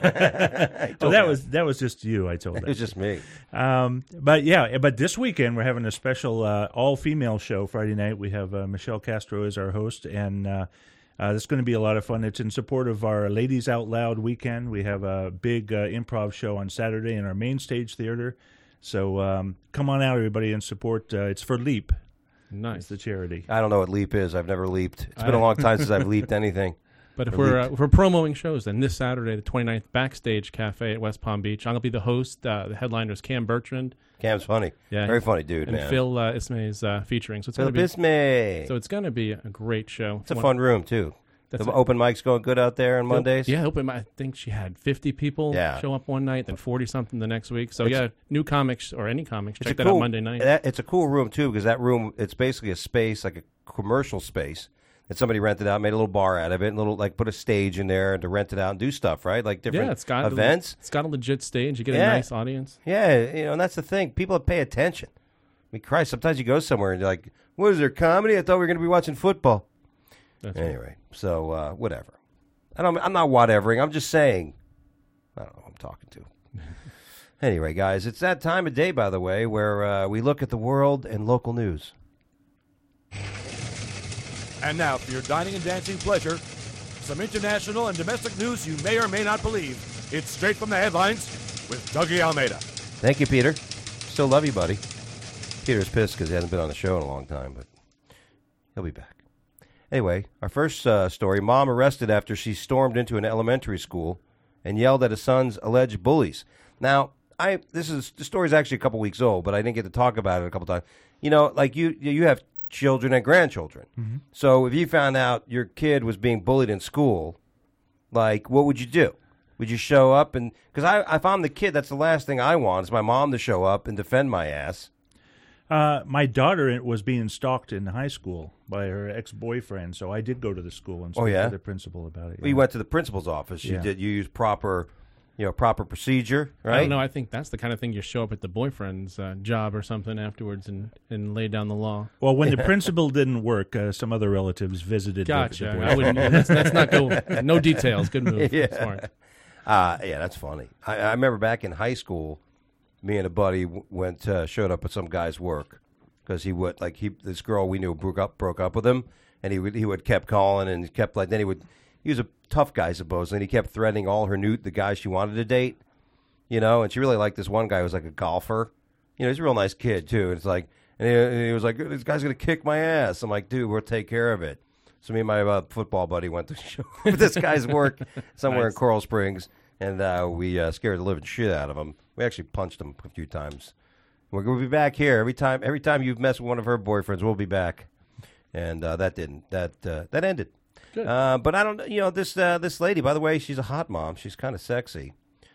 that was just you. I told that. It was just me. But this weekend we're having a special all-female show Friday night. We have Michelle Castro as our host, and it's going to be a lot of fun. It's in support of our Ladies Out Loud weekend. We have a big improv show on Saturday in our main stage theater. So come on out, everybody, and support. It's for LEAP. Nice. It's the charity. I don't know what leap is. I've never leaped. It's been a long time since I've leaped anything. But if we're promoting shows, then this Saturday, the 29th, Backstage Cafe at West Palm Beach, I'm going to be the host. The headliner is Cam Bertrand. Cam's funny. Yeah. Very funny dude, and man. Phil Ismay's featuring. So it's Phil going to be Ismay. So it's going to be a great show. It's a fun room, too. That's The it. open mic's going good out there on Mondays? Yeah, I think she had 50 people show up one night, then 40-something the next week. So, new comics or any comics, check that out Monday night. It's a cool room, too, because that room, it's basically a space, like a commercial space, that somebody rented out, made a little bar out of it, and put a stage in there to rent it out and do stuff, right? Like different it's got events. It's got a legit stage. You get a nice audience. Yeah, and that's the thing. People pay attention. I mean, Christ, sometimes you go somewhere and you're like, what is there, comedy? I thought we were going to be watching football. That's anyway, so whatever. I'm not whatevering. I'm just saying. I don't know who I'm talking to. Anyway, guys, it's that time of day, by the way, where we look at the world and local news. And now, for your dining and dancing pleasure, some international and domestic news you may or may not believe. It's straight from the headlines with Dougie Almeida. Thank you, Peter. Still love you, buddy. Peter's pissed because he hasn't been on the show in a long time, but he'll be back. Anyway, our first story, mom arrested after she stormed into an elementary school and yelled at her son's alleged bullies. Now, the story's actually a couple weeks old, but I didn't get to talk about it a couple times. You know, like you have children and grandchildren. Mm-hmm. So if you found out your kid was being bullied in school, like, what would you do? Would you show up? And because if I'm the kid, that's the last thing I want is my mom to show up and defend my ass. My daughter was being stalked in high school by her ex-boyfriend, so I did go to the school and speak to the principal about it. Well, you went to the principal's office. You used proper procedure, right? I don't know. I think that's the kind of thing you show up at the boyfriend's job or something afterwards and lay down the law. Well, when the principal didn't work, some other relatives visited. Gotcha. The I wouldn't. Let's not go. No details. Good move. Yeah. Smart. Yeah, that's funny. I remember back in high school, me and a buddy showed up at some guy's work because this girl we knew broke up with him, and he would kept calling and kept he was a tough guy supposedly, and he kept threatening all the guys she wanted to date, and she really liked this one guy who was like a golfer, he's a real nice kid too. And it's like, and he was like, this guy's gonna kick my ass. I'm like, dude, we'll take care of it. So me and my football buddy went to show this guy's work somewhere in Coral Springs, and we scared the living shit out of him. We actually punched him a few times. We're going to be back here every time you've messed with one of her boyfriends. We'll be back, and that ended. Good. But I don't, this lady. By the way, she's a hot mom. She's kind of sexy.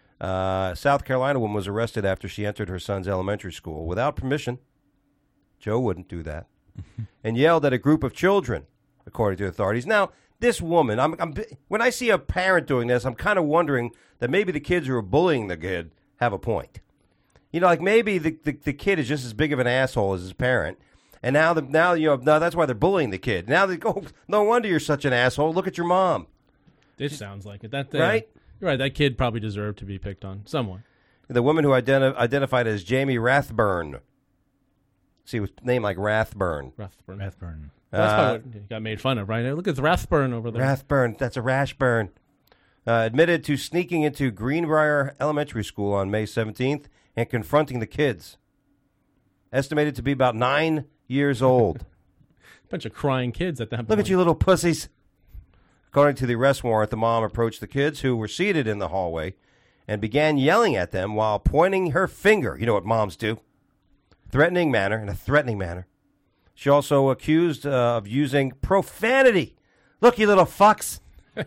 South Carolina woman was arrested after she entered her son's elementary school without permission. Joe wouldn't do that, and yelled at a group of children, according to authorities. Now, this woman, when I see a parent doing this, I'm kind of wondering that maybe the kids who are bullying the kid have a point. Like maybe the kid is just as big of an asshole as his parent, And now that's why they're bullying the kid. Now they go, no wonder you're such an asshole. Look at your mom. This sounds like it. That Right? You're right. That kid probably deserved to be picked on. Someone. The woman who identified as Jamie Rathburn. See, it was named like Rathburn. Rathburn. That's probably what he got made fun of, right? Look at Rathburn over there. Rathburn. That's a rash burn. Admitted to sneaking into Greenbrier Elementary School on May 17th and confronting the kids. Estimated to be about 9 years old. Bunch of crying kids at that point. Look at you little pussies. According to the arrest warrant, the mom approached the kids who were seated in the hallway and began yelling at them while pointing her finger. You know what moms do. In a threatening manner. She also accused of using profanity. Look, you little fucks.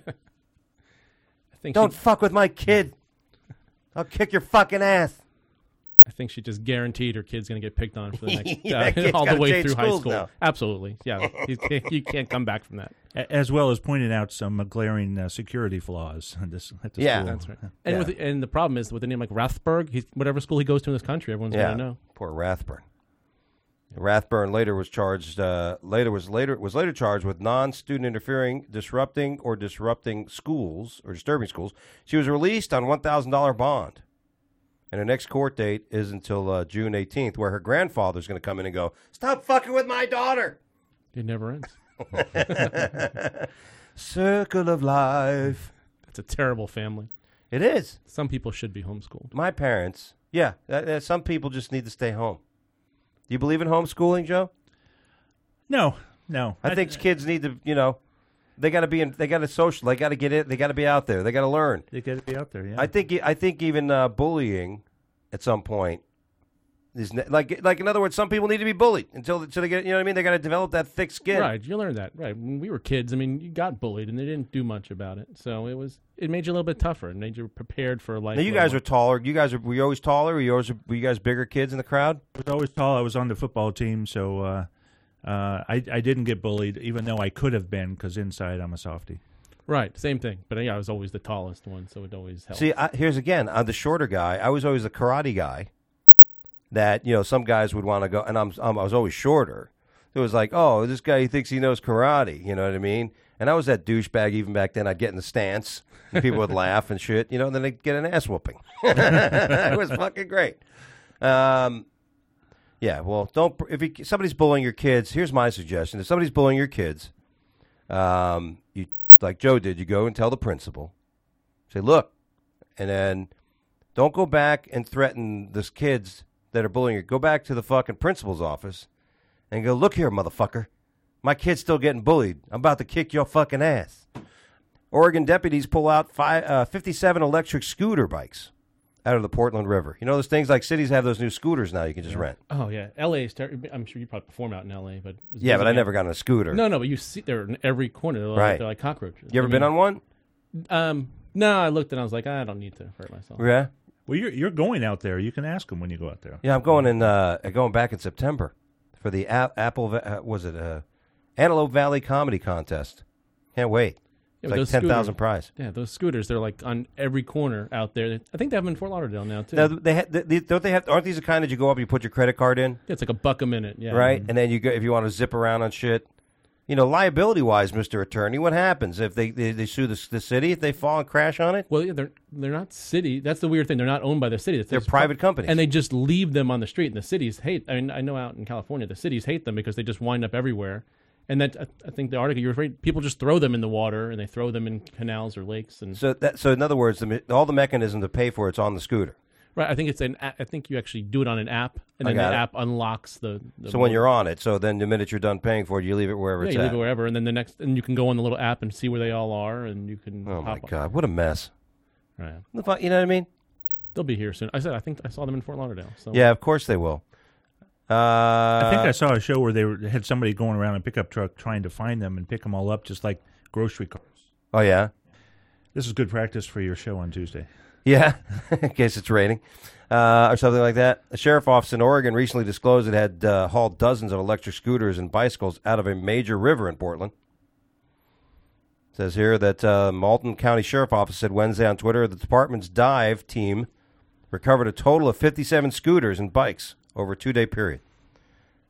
Don't fuck with my kid. I'll kick your fucking ass. I think she just guaranteed her kid's going to get picked on for the next kid's all the gotta way change through high schools school. now. Absolutely, yeah. You can't come back from that. As well as pointing out some glaring security flaws at the school. That's right. And and the problem is with a name like Rathburn, whatever school he goes to in this country, everyone's going to know. Poor Rathburn. Rathburn later was charged. Was later charged with non-student interfering, disrupting schools or disturbing schools. She was released on $1,000 bond, and her next court date is until June 18th, where her grandfather's going to come in and go, "Stop fucking with my daughter." It never ends. Circle of life. It's a terrible family. It is. Some people should be homeschooled. My parents. Yeah, some people just need to stay home. Do you believe in homeschooling, Joe? No. I think kids need to, they got to be they got to social, they got to get it, they got to be out there, they got to learn. They got to be out there. Yeah. I think even bullying at some point is like in other words, some people need to be bullied until they get, you know what I mean? They got to develop that thick skin. Right, you learn that. Right, when we were kids, I mean, you got bullied and they didn't do much about it, so it made you a little bit tougher. It made you prepared for life. Now you guys are taller. Were you always taller? Were you guys bigger kids in the crowd? I was always tall. I was on the football team, so I didn't get bullied, even though I could have been, because inside I'm a softie. Right, same thing. But I was always the tallest one, so it always helped. See, here's again, I'm the shorter guy. I was always the karate guy. That some guys would want to go, and I was always shorter. It was like, oh, this guy, he thinks he knows karate. You know what I mean? And I was that douchebag even back then. I'd get in the stance, and people would laugh and shit. And then they'd get an ass whooping. It was fucking great. Yeah. Well, if somebody's bullying your kids, here's my suggestion: if somebody's bullying your kids, you like Joe did, you go and tell the principal, say, look, and then don't go back and threaten these kids that are bullying you. Go back to the fucking principal's office and go, look here, motherfucker. My kid's still getting bullied. I'm about to kick your fucking ass. Oregon deputies pull out 57 electric scooter bikes out of the Portland River. You know those things like cities have those new scooters now you can just rent. Oh, yeah. L.A. is I'm sure you probably perform out in L.A., but... Yeah, but I never got on a scooter. No, but you see they're in every corner. They're like cockroaches. You ever been on one? No, I looked and I was like, I don't need to hurt myself. Yeah? Well, you're going out there. You can ask them when you go out there. Yeah, I'm going back in September for the Antelope Valley Comedy Contest. Can't wait. Yeah, it's like 10,000 prize. Yeah, those scooters, they're like on every corner out there. I think they have them in Fort Lauderdale now, too. Now, don't they have? Aren't these the kind that you go up and you put your credit card in? Yeah, it's like $1 a minute. Yeah, right. And then you go if you want to zip around on shit. Liability-wise, Mr. Attorney, what happens if they sue the city if they fall and crash on it? Well, yeah, they're not city. That's the weird thing. They're not owned by the city. They're private companies, and they just leave them on the street. And the cities hate. I mean, I know out in California, the cities hate them because they just wind up everywhere. And that I think the article you're afraid people just throw them in the water and they throw them in canals or lakes. And so in other words, all the mechanism to pay for it's on the scooter. Right, I think I think you actually do it on an app, and then the app unlocks the so when you're on it, so then the minute you're done paying for it, you leave it wherever it's at. Yeah, you leave it wherever, and then and you can go on the little app and see where they all are, and you can. Oh my God, what a mess! Right, you know what I mean? They'll be here soon. I think I saw them in Fort Lauderdale. So yeah, of course they will. I think I saw a show where they had somebody going around a pickup truck trying to find them and pick them all up, just like grocery cars. Oh yeah, this is good practice for your show on Tuesday. Yeah, in case it's raining. Or something like that. A sheriff office in Oregon recently disclosed it had hauled dozens of electric scooters and bicycles out of a major river in Portland. It says here that Malton County Sheriff Office said Wednesday on Twitter the department's dive team recovered a total of 57 scooters and bikes over a 2-day period.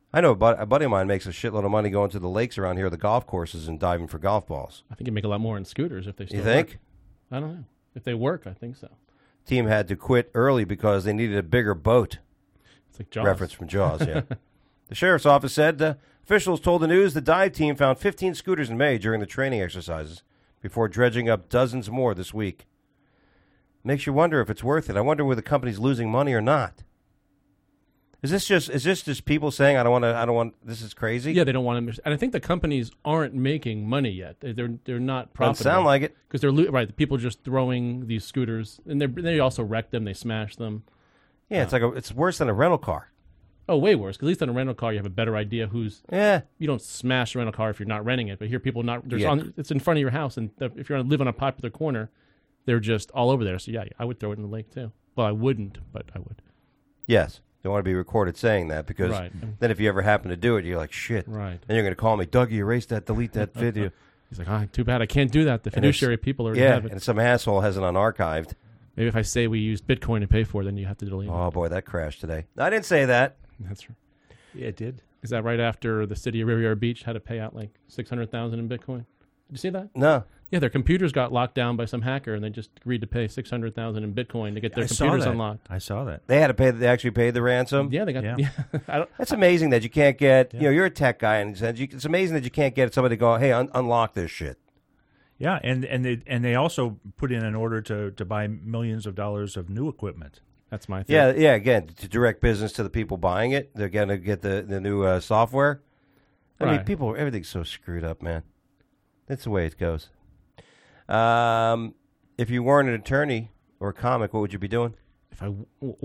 I know a buddy of mine makes a shitload of money going to the lakes around here, the golf courses, and diving for golf balls. I think you make a lot more in scooters if they still You think? work. I don't know. If they work, I think so. Team had to quit early because they needed a bigger boat. It's like Jaws. Reference from Jaws, yeah. The sheriff's office said officials told the news the dive team found 15 scooters in May during the training exercises before dredging up dozens more this week. Makes you wonder if it's worth it. I wonder whether the company's losing money or not. Is this just people saying I don't want this is crazy? Yeah, they don't want to. And I think the companies aren't making money yet. They're not profitable. Doesn't sound like it. Because they're right. The people are just throwing these scooters, and they also wreck them. They smash them. Yeah, it's worse than a rental car. Oh, way worse. Because at least on a rental car, you have a better idea who's. Yeah. You don't smash a rental car if you're not renting it. But here, people not. It's in front of your house, and if you're going to live on a popular corner, they're just all over there. So yeah, I would throw it in the lake too. Well, I wouldn't, but I would. Yes. Don't want to be recorded saying that because then if you ever happen to do it, you're like, shit. Right. Then you're going to call me, Dougie, erase that, delete that video. He's like, too bad I can't do that. The fiduciary people already have it. And some asshole has it unarchived. Maybe if I say we used Bitcoin to pay for it, then you have to delete it. Oh, boy, that crashed today. I didn't say that. That's right. Yeah, it did. Is that right after the city of Riviera Beach had to pay out like $600,000 in Bitcoin? Did you see that? No. Yeah, their computers got locked down by some hacker, and they just agreed to pay $600,000 in Bitcoin to get their computers unlocked. I saw that. They had to pay. They actually paid the ransom. Yeah, they got. Yeah. That's amazing that you can't get. You know, you're a tech guy, and it's amazing that you can't get somebody to go, "Hey, unlock this shit." Yeah, and they also put in an order to buy millions of dollars of new equipment. That's my thing. Yeah. Again, to direct business to the people buying it, they're going to get the new software. I mean, everything's so screwed up, man. That's the way it goes. If you weren't an attorney or a comic, what would you be doing? If I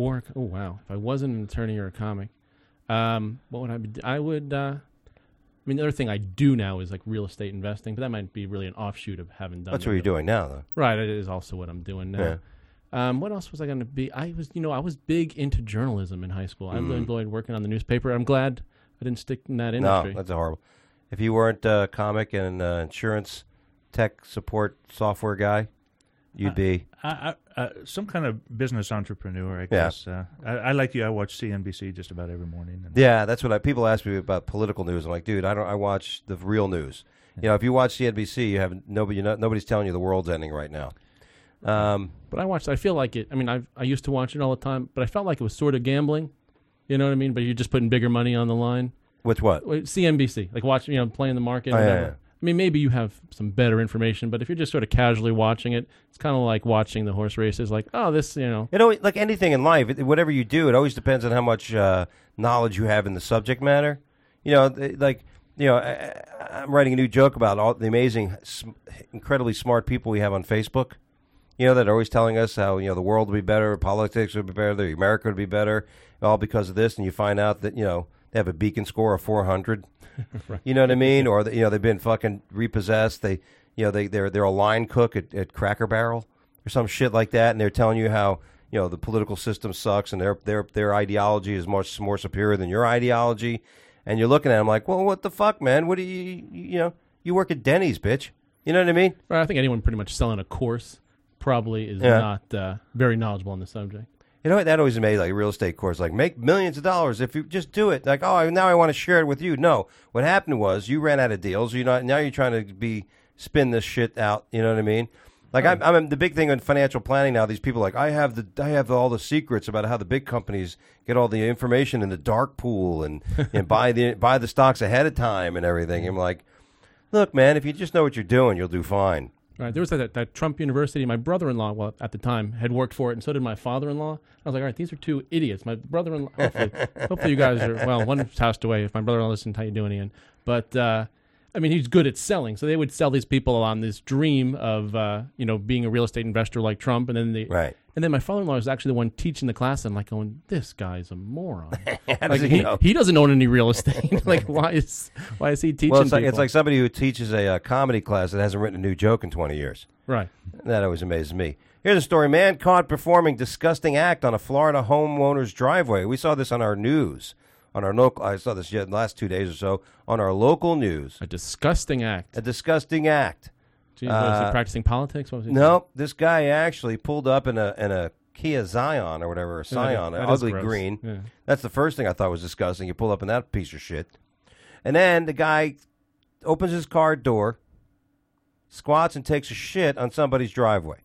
wasn't an attorney or a comic, what would I be? I would. The other thing I do now is like real estate investing, but that might be really an offshoot of having done. That's what you're doing now, though. Right, it is also what I'm doing now. Yeah. What else was I going to be? I was big into journalism in high school. I really enjoyed working on the newspaper. I'm glad I didn't stick in that industry. No, that's horrible. If you weren't a comic and insurance tech support software guy, you'd be some kind of business entrepreneur, I guess. I like you. I watch CNBC just about every morning. Yeah, that's what people ask me about political news. I'm like, dude, I watch the real news. You know, if you watch CNBC, you have nobody's telling you the world's ending right now. But I feel like it. I mean, I used to watch it all the time, but I felt like it was sort of gambling. You know what I mean? But you're just putting bigger money on the line. With what? CNBC, like watching, playing the market. Yeah. I mean, maybe you have some better information, but if you're just sort of casually watching it, it's kind of like watching the horse races. Like, this. It always, like anything in life, whatever you do, it always depends on how much knowledge you have in the subject matter. I'm writing a new joke about all the amazing, incredibly smart people we have on Facebook. That are always telling us how the world would be better, politics would be better, America would be better, all because of this. And you find out that they have a beacon score of 400. Right. You know what I mean? Or they've been fucking repossessed. They're a line cook at Cracker Barrel or some shit like that, and they're telling you how the political system sucks and their ideology is much more superior than your ideology. And you're looking at them like, well, what the fuck, man? What do you work at Denny's, bitch? You know what I mean? Well, I think anyone pretty much selling a course probably is not very knowledgeable on the subject. That always made like a real estate course, like make millions of dollars if you just do it. Like, now I want to share it with you. No, what happened was you ran out of deals. Now you're trying to spin this shit out. You know what I mean? Like I'm the big thing in financial planning now. These people are like I have all the secrets about how the big companies get all the information in the dark pool and buy the stocks ahead of time and everything. I'm like, look, man, if you just know what you're doing, you'll do fine. Right, there was that Trump University. My brother-in-law, well, at the time, had worked for it, and so did my father-in-law. I was like, all right, these are two idiots. My brother-in-law, hopefully you guys are, well, one passed away. If my brother-in-law listened, how you doing, Ian? But, he's good at selling. So they would sell these people on this dream of, being a real estate investor like Trump. And then right. And then my father-in-law was actually the one teaching the class. And I'm like going, this guy's a moron. He doesn't own any real estate. Like, why is he teaching people? It's like somebody who teaches a comedy class that hasn't written a new joke in 20 years. Right. That always amazes me. Here's a story. Man caught performing disgusting act on a Florida homeowner's driveway. We saw this on our news. I saw this the last 2 days or so on our local news. A disgusting act. Jeez, was he practicing politics? What was he doing? This guy actually pulled up in a Kia Zion or whatever, or Scion, that is ugly gross. green. Yeah. That's the first thing I thought was disgusting. You pull up in that piece of shit. And then the guy opens his car door, squats and takes a shit on somebody's driveway.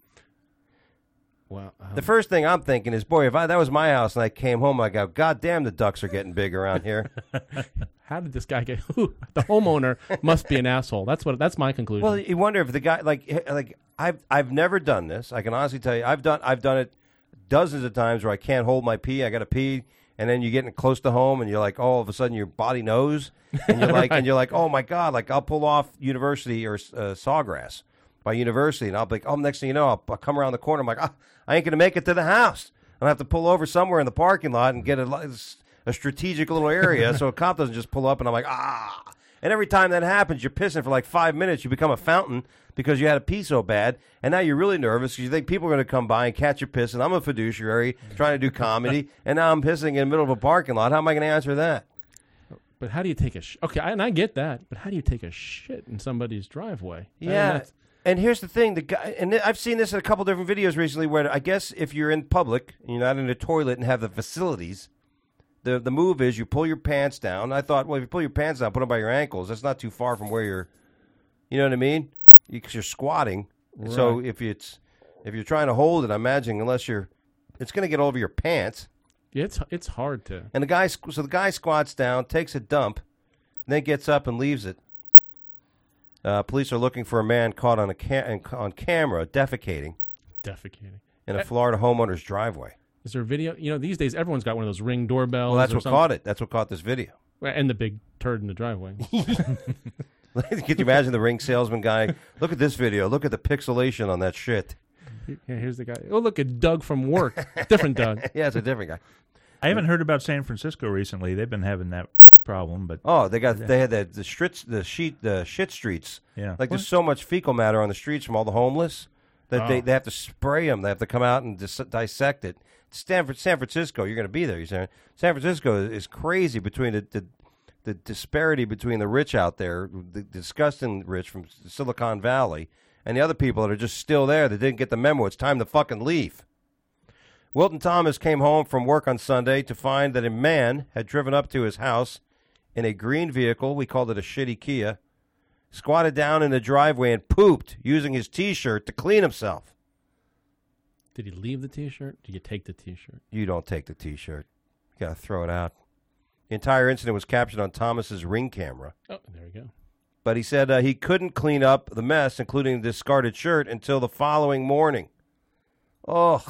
Wow. The first thing I'm thinking is, boy, if that was my house and I came home, I go, God damn, the ducks are getting big around here. How did this guy get? The homeowner must be an asshole. That's my conclusion. Well, you wonder if the guy like I've never done this. I can honestly tell you, I've done it dozens of times where I can't hold my pee. I got to pee, and then you're getting close to home, and you're like, all of a sudden your body knows, and you're like, oh my God, like I'll pull off University or Sawgrass by University, and I'll be like, oh, next thing you know, I'll come around the corner. I'm like, I ain't gonna make it to the house. I'll have to pull over somewhere in the parking lot and get a strategic little area so a cop doesn't just pull up, and I'm like, ah. And every time that happens, you're pissing for like 5 minutes. You become a fountain because you had to pee so bad, and now you're really nervous because you think people are going to come by and catch you pissing. I'm a fiduciary trying to do comedy, and now I'm pissing in the middle of a parking lot. How am I going to answer that? But how do you take a okay? And I get that, but how do you take a shit in somebody's driveway? Yeah. And here's the thing, the guy, and I've seen this in a couple different videos recently where I guess if you're in public, you're not in a toilet and have the facilities, the move is you pull your pants down. I thought, well, if you pull your pants down, put them by your ankles. That's not too far from where you're, you know what I mean? Because you're squatting. Right. So if you're trying to hold it, I'm imagining it's going to get over your pants. Yeah, it's hard to. And the guy squats down, takes a dump, and then gets up and leaves it. Police are looking for a man caught on camera defecating in a Florida homeowner's driveway. Is there a video? You know, these days everyone's got one of those Ring doorbells. Well, that's what caught it. That's what caught this video. And the big turd in the driveway. Could you imagine the Ring salesman guy? Look at this video. Look at the pixelation on that shit. Yeah, here's the guy. Oh, look at Doug from work. Different Doug. Yeah, it's a different guy. I haven't heard about San Francisco recently. They've been having that problem, but they had the shit streets. Yeah, there's so much fecal matter on the streets from all the homeless that they have to spray them. They have to come out and dissect it. San Francisco, you're going to be there. You're saying San Francisco is crazy between the disparity between the rich out there, the disgusting rich from Silicon Valley, and the other people that are just still there that didn't get the memo. It's time to fucking leave. Wilton Thomas came home from work on Sunday to find that a man had driven up to his house in a green vehicle, we called it a shitty Kia, squatted down in the driveway and pooped using his T-shirt to clean himself. Did he leave the T-shirt? Did you take the T-shirt? You don't take the T-shirt. You got to throw it out. The entire incident was captured on Thomas's Ring camera. Oh, there you go. But he said he couldn't clean up the mess, including the discarded shirt, until the following morning. Ugh.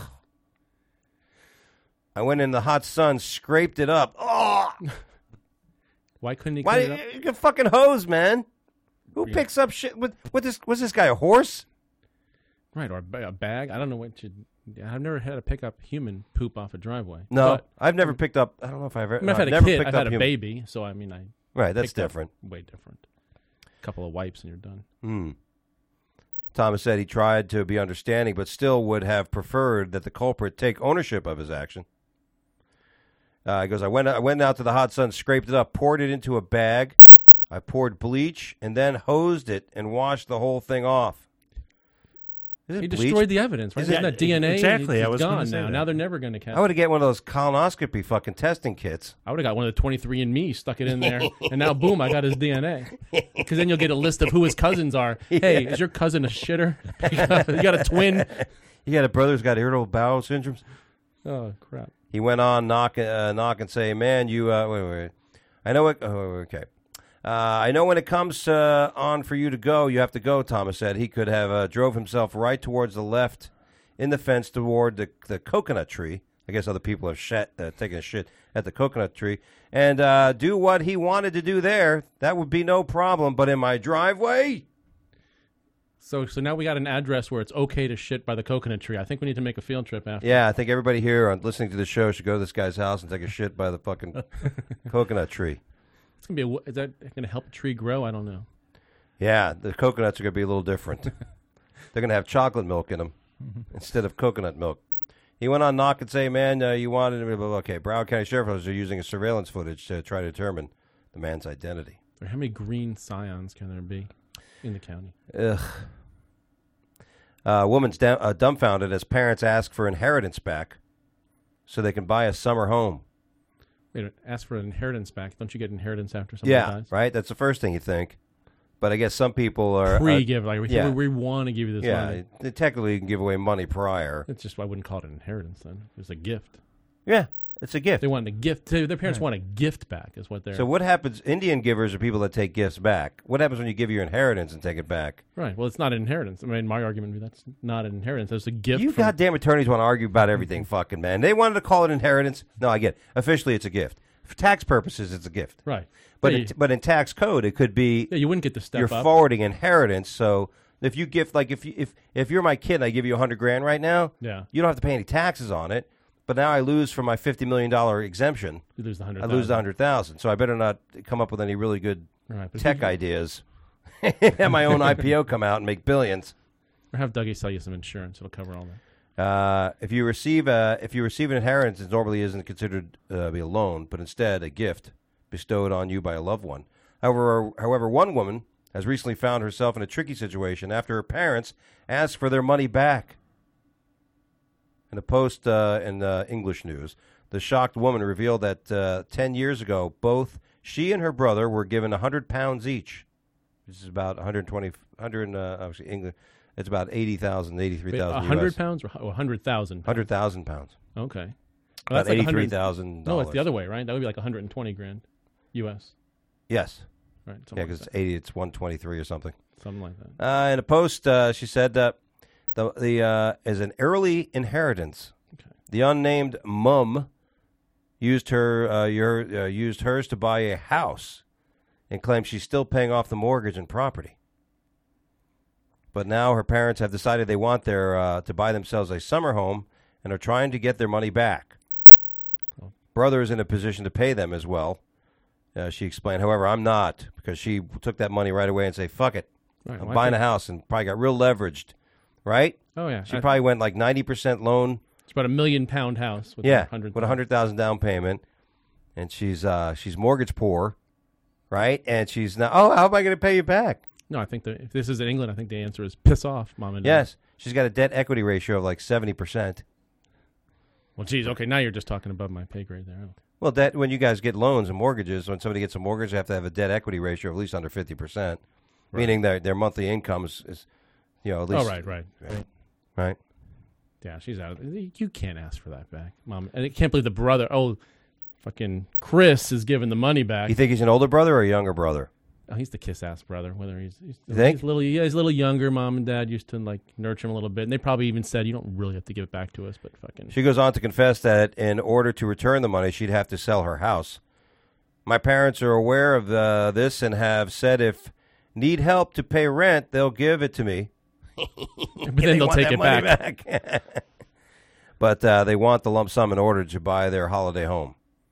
I went in the hot sun, scraped it up. Oh! Why couldn't he clean it up? You can fucking hose, man. Who picks up shit? Was this guy a horse? Right, or a bag. I don't know what you... I've never had to pick up human poop off a driveway. No, I've never picked up... I don't know if I've ever... I've had a kid. I've had a baby, so I mean, Right, that's different. Way different. A couple of wipes and you're done. Thomas said he tried to be understanding, but still would have preferred that the culprit take ownership of his action. He goes, I went out to the hot sun, scraped it up, poured it into a bag. I poured bleach and then hosed it and washed the whole thing off. He destroyed the evidence, right? Isn't that DNA? Exactly. It's gone now. Now they're never going to catch it. I would have get one of those colonoscopy fucking testing kits. I would have got one of the 23andMe, stuck it in there, and now, boom, I got his DNA. Because then you'll get a list of who his cousins are. Hey, is your cousin a shitter? You got a twin? You got a brother who's got irritable bowel syndromes? Oh, crap. He went on, knock and say, man, you, wait. I know it, okay. I know when it comes on for you to go, you have to go, Thomas said. He could have drove himself right towards the left in the fence toward the coconut tree. I guess other people have taken a shit at the coconut tree. And do what he wanted to do there. That would be no problem. But in my driveway... So now we got an address where it's okay to shit by the coconut tree. I think we need to make a field trip after. Yeah, I think everybody here listening to the show should go to this guy's house and take a shit by the fucking coconut tree. It's gonna be. Is that going to help a tree grow? I don't know. Yeah, the coconuts are going to be a little different. They're going to have chocolate milk in them instead of coconut milk. He went on knock and say, man, you wanted... Okay, Broward County Sheriff's Office are using a surveillance footage to try to determine the man's identity. How many green scions can there be in the county? Ugh. Woman's dumbfounded as parents ask for inheritance back so they can buy a summer home. Wait, ask for an inheritance back. Don't you get inheritance after someone dies? Yeah, right? That's the first thing you think. But I guess some people are... Pre-give, like, we want to give you this money. Yeah, technically you can give away money prior. It's just, I wouldn't call it an inheritance then. It's a gift. Yeah, it's a gift. They want a gift. Their parents want a gift back is what they're... So what happens... Indian givers are people that take gifts back. What happens when you give your inheritance and take it back? Right. Well, it's not an inheritance. I mean, my argument would be that's not an inheritance. That's a gift. You goddamn attorneys want to argue about everything, fucking man. They wanted to call it inheritance. No, I get it. Officially, it's a gift. For tax purposes, it's a gift. Right. But but in tax code, it could be... Yeah, you wouldn't get the step You're up. forwarding inheritance, so if you gift... Like, if you're my kid and I give you $100,000 right now, yeah, you don't have to pay any taxes on it, but now I lose from my $50 million exemption. You lose the $100,000. I lose the $100,000, so I better not come up with any really good tech ideas. Have my own IPO come out and make billions. Or have Dougie sell you some insurance. It'll cover all that. If you receive an inheritance, it normally isn't considered be a loan, but instead a gift bestowed on you by a loved one. However, one woman has recently found herself in a tricky situation after her parents asked for their money back. In a post in English News, the shocked woman revealed that 10 years ago, both she and her brother were given £100 each. This is about obviously England. It's about 80,000, 83,000 100 pounds or 100,000? 100,000 pounds. Okay. Well, about $83,000. No, it's the other way, right? That would be like 120 grand U.S. Yes. Right. Yeah, because it's 80, it's 123 or something. Something like that. In a post, she said the as an early inheritance, the unnamed mum used used hers to buy a house, and claims she's still paying off the mortgage and property. But now her parents have decided they want to buy themselves a summer home and are trying to get their money back. Oh. Brother is in a position to pay them as well. She explained. However, I'm not, because she took that money right away and say, fuck it. Right, I'm buying a house, and probably got real leveraged. Right? Oh, yeah. She probably went like 90% loan. It's about $1 million house with with $100,000 down payment. And she's mortgage poor, right? And she's now, how am I going to pay you back? No, I think that if this is in England, I think the answer is piss off, Mom and Dad. Yes. She's got a debt equity ratio of like 70%. Well, geez, okay, now you're just talking above my pay grade there. Okay. Well, when you guys get loans and mortgages, when somebody gets a mortgage, they have to have a debt equity ratio of at least under 50%, meaning their monthly income is at least... Oh, right. Yeah, she's out. You can't ask for that back, Mom. And I can't believe the brother, fucking Chris is giving the money back. You think he's an older brother or a younger brother? Oh, he's the kiss-ass brother. Whether he's you think? He's a little younger. Mom and Dad used to nurture him a little bit, and they probably even said, "You don't really have to give it back to us." But fucking. She goes on to confess that in order to return the money, she'd have to sell her house. My parents are aware of this and have said if need help to pay rent, they'll give it to me. But then they'll take it back. But they want the lump sum in order to buy their holiday home.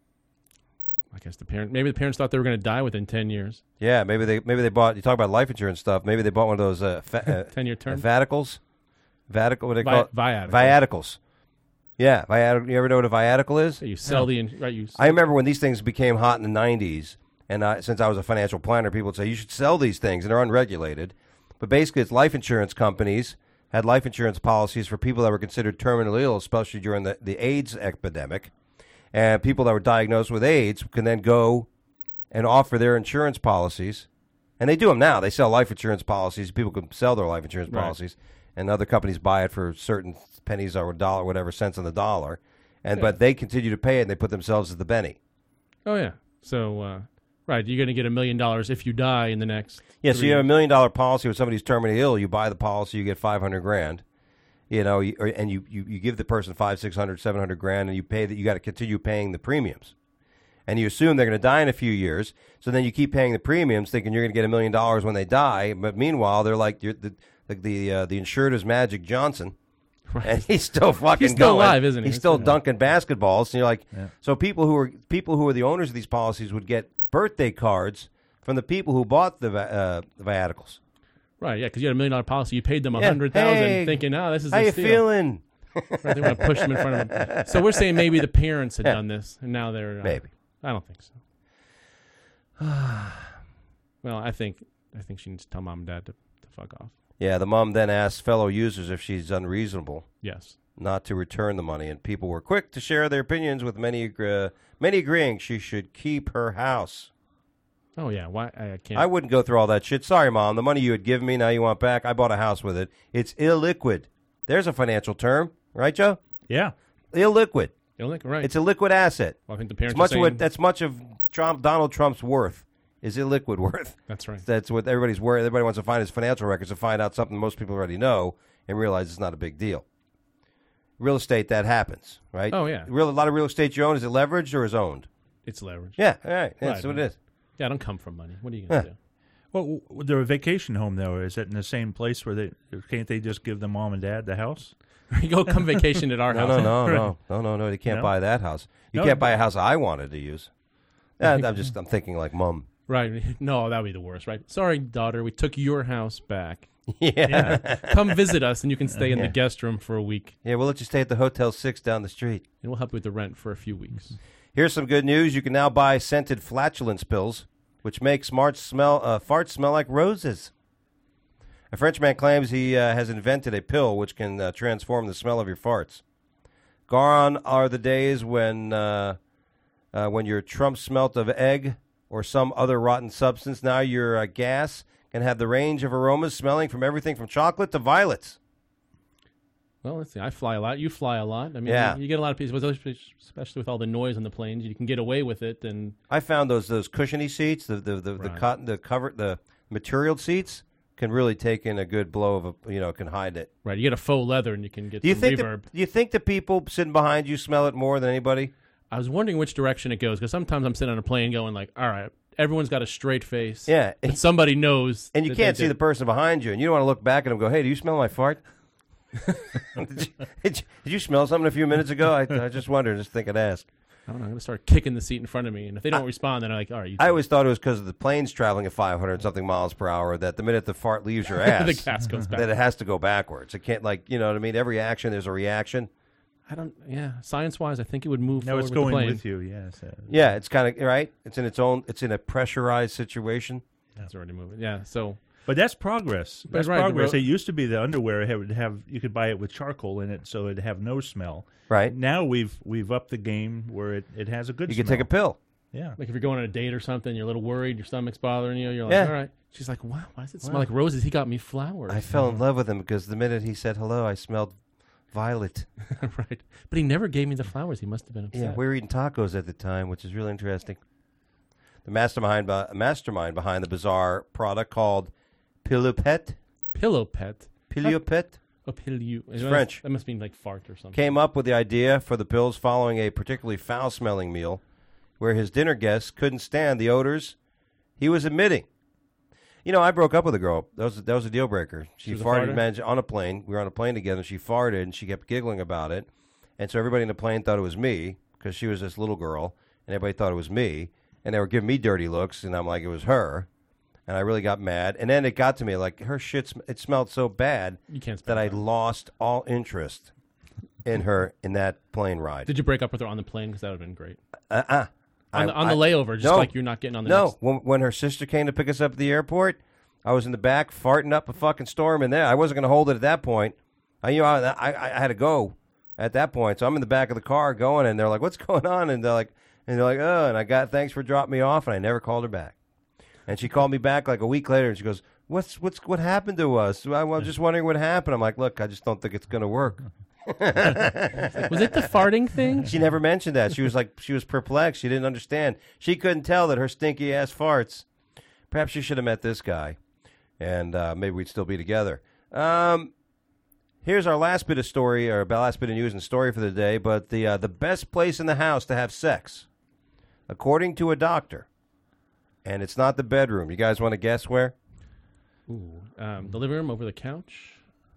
I guess maybe the parents thought they were going to die within 10 years. Yeah, maybe they bought. You talk about life insurance stuff. Maybe they bought one of those 10-year term Vaticals. What do they call it? Viaticals. Viaticals. Yeah, you ever know what a viatical is? You sell I remember when these things became hot in the 90s, and since I was a financial planner, people would say you should sell these things, and they're unregulated. But basically, it's life insurance companies had life insurance policies for people that were considered terminally ill, especially during the AIDS epidemic. And people that were diagnosed with AIDS can then go and offer their insurance policies. And they do them now. They sell life insurance policies. People can sell their life insurance policies. And other companies buy it for certain pennies or a dollar, whatever, cents on the dollar. But they continue to pay it, and they put themselves as the Benny. Oh, yeah. So, you're going to get $1 million if you die in the next... Yeah, so you have $1 million policy with somebody who's terminally ill. You buy the policy, you get $500,000. And you give the person $500,000, $600,000, $700,000, and you pay that. You got to continue paying the premiums, and you assume they're going to die in a few years. So then you keep paying the premiums, thinking you're going to get $1 million when they die. But meanwhile, they're like the insured is Magic Johnson, and he's still fucking he's still going. alive, isn't he? He's still dunking basketballs. And you're like, so people who are the owners of these policies would get birthday cards from the people who bought the viaticals. Right, yeah, because you had $1 million policy. You paid them $100,000 thinking, this is how you steal. feeling? Right, they want to push them in front of them. So we're saying maybe the parents had done this, and now they're... maybe. I don't think so. Well, I think she needs to tell Mom and Dad to fuck off. Yeah, the mom then asked fellow users if she's unreasonable Yes. not to return the money, and people were quick to share their opinions, with many agreeing she should keep her house. Oh yeah. Why I can't. I wouldn't go through all that shit. Sorry, Mom. The money you had given me, now you want back. I bought a house with it. It's illiquid. There's a financial term, right, Joe? Yeah. Illiquid. Right. It's a liquid asset. Well, I think the parents It's much are of saying, what, that's much of Donald Trump's worth is illiquid worth. That's right. That's what everybody's worried. Everybody wants to find his financial records to find out something most people already know and realize it's not a big deal. Real estate, that happens, right? Oh, yeah. A lot of real estate you own, is it leveraged or is owned? It's leverage. Yeah, all right. That's Right. what it is. Yeah, I don't come from money. What are you going to do? Well, their vacation home, though, is it in the same place where can't they just give the mom and dad the house? You go come vacation at our house. No. They can't No? buy that house. You No. can't buy a house I wanted to use. I'm thinking like mom. Right. No, that would be the worst, right? Sorry, daughter, we took your house back. Yeah. Come visit us, and you can stay in the guest room for a week. Yeah, we'll let you stay at the Hotel 6 down the street. And we'll help you with the rent for a few weeks. Here's some good news. You can now buy scented flatulence pills, which makes farts smell like roses. A Frenchman claims he has invented a pill which can transform the smell of your farts. Gone are the days when your Trump smelt of egg or some other rotten substance. Now your gas can have the range of aromas smelling from everything from chocolate to violets. Well, let's see. I fly a lot. You fly a lot. I mean, Yeah. you get a lot of people, especially with all the noise on the planes. You can get away with it. And I found those cushiony seats, the Right. cotton, the material seats, can really take in a good blow of can hide it. right, you get a faux leather, and you can get Do you some think reverb. do you think the people sitting behind you smell it more than anybody? I was wondering which direction it goes because sometimes I'm sitting on a plane going like, all right, everyone's got a straight face. Yeah. But somebody knows. And you that they can't see did. the person behind you, and you don't want to look back at them and go, "Hey, do you smell my fart? did you smell something a few minutes ago?" I just wondered. Just think I'd ask. I don't know. I'm going to start kicking the seat in front of me. And if they don't respond, then I'm like, all right. I always thought it was because the plane's traveling at 500-something miles per hour that the minute the fart leaves your ass, the gas goes back. that it has to go backwards. It can't, you know what I mean? Every action, there's a reaction. Science-wise, I think it would move No, forward it's with the going plane. with you, yes. Yeah, it's kind of, right? It's in a pressurized situation. It's already moving. Yeah, so... But that's progress. That's right, progress. the It used to be the underwear would have you could buy it with charcoal in it, so it'd have no smell. Right. Now we've upped the game where it has a good You smell. can take a pill. Yeah. Like if you're going on a date or something, you're a little worried, your stomach's bothering you, you're like, Yeah. all right. She's like, wow, why does it smell like roses? He got me flowers. I fell in love with him because the minute he said hello, I smelled violet. Right. But he never gave me the flowers. He must have been upset. Yeah, we were eating tacos at the time, which is really interesting. The mastermind behind the bizarre product called Pilupet. Pillow pet. Pilupet A pillow. It's French. That must mean like fart or something. came up with the idea for the pills following a particularly foul-smelling meal where his dinner guests couldn't stand the odors he was emitting. You know, I broke up with a girl. That was a deal breaker. She was a farted farter? on a plane. We were on a plane together. She farted, and she kept giggling about it. And so everybody in the plane thought it was me because she was this little girl, and everybody thought it was me. And they were giving me dirty looks, and I'm like, it was her. And I really got mad. And then it got to me, like, her shit, it smelled so bad You can't that spell I that. lost all interest in her in that plane ride. Did you break up with her on the plane? Because that would have been great. On On the layover, just like you're not getting on the next. When her sister came to pick us up at the airport, I was in the back farting up a fucking storm in there. I wasn't going to hold it at that point. I had to go at that point. So I'm in the back of the car going, and they're like, "What's going on?" And they're like, "Oh," and I got thanks for dropping me off, and I never called her back. And she called me back like a week later, and she goes, "What happened to us? I was just wondering what happened." I'm like, "Look, I just don't think it's going to work." Was it the farting thing? She never mentioned that. She was perplexed. She didn't understand. She couldn't tell that her stinky ass farts. Perhaps she should have met this guy, and maybe we'd still be together. Here's our last bit of story, or last bit of news and story for the day. But the best place in the house to have sex, according to a doctor, and it's not the bedroom. You guys want to guess where? Ooh, the living room over the couch.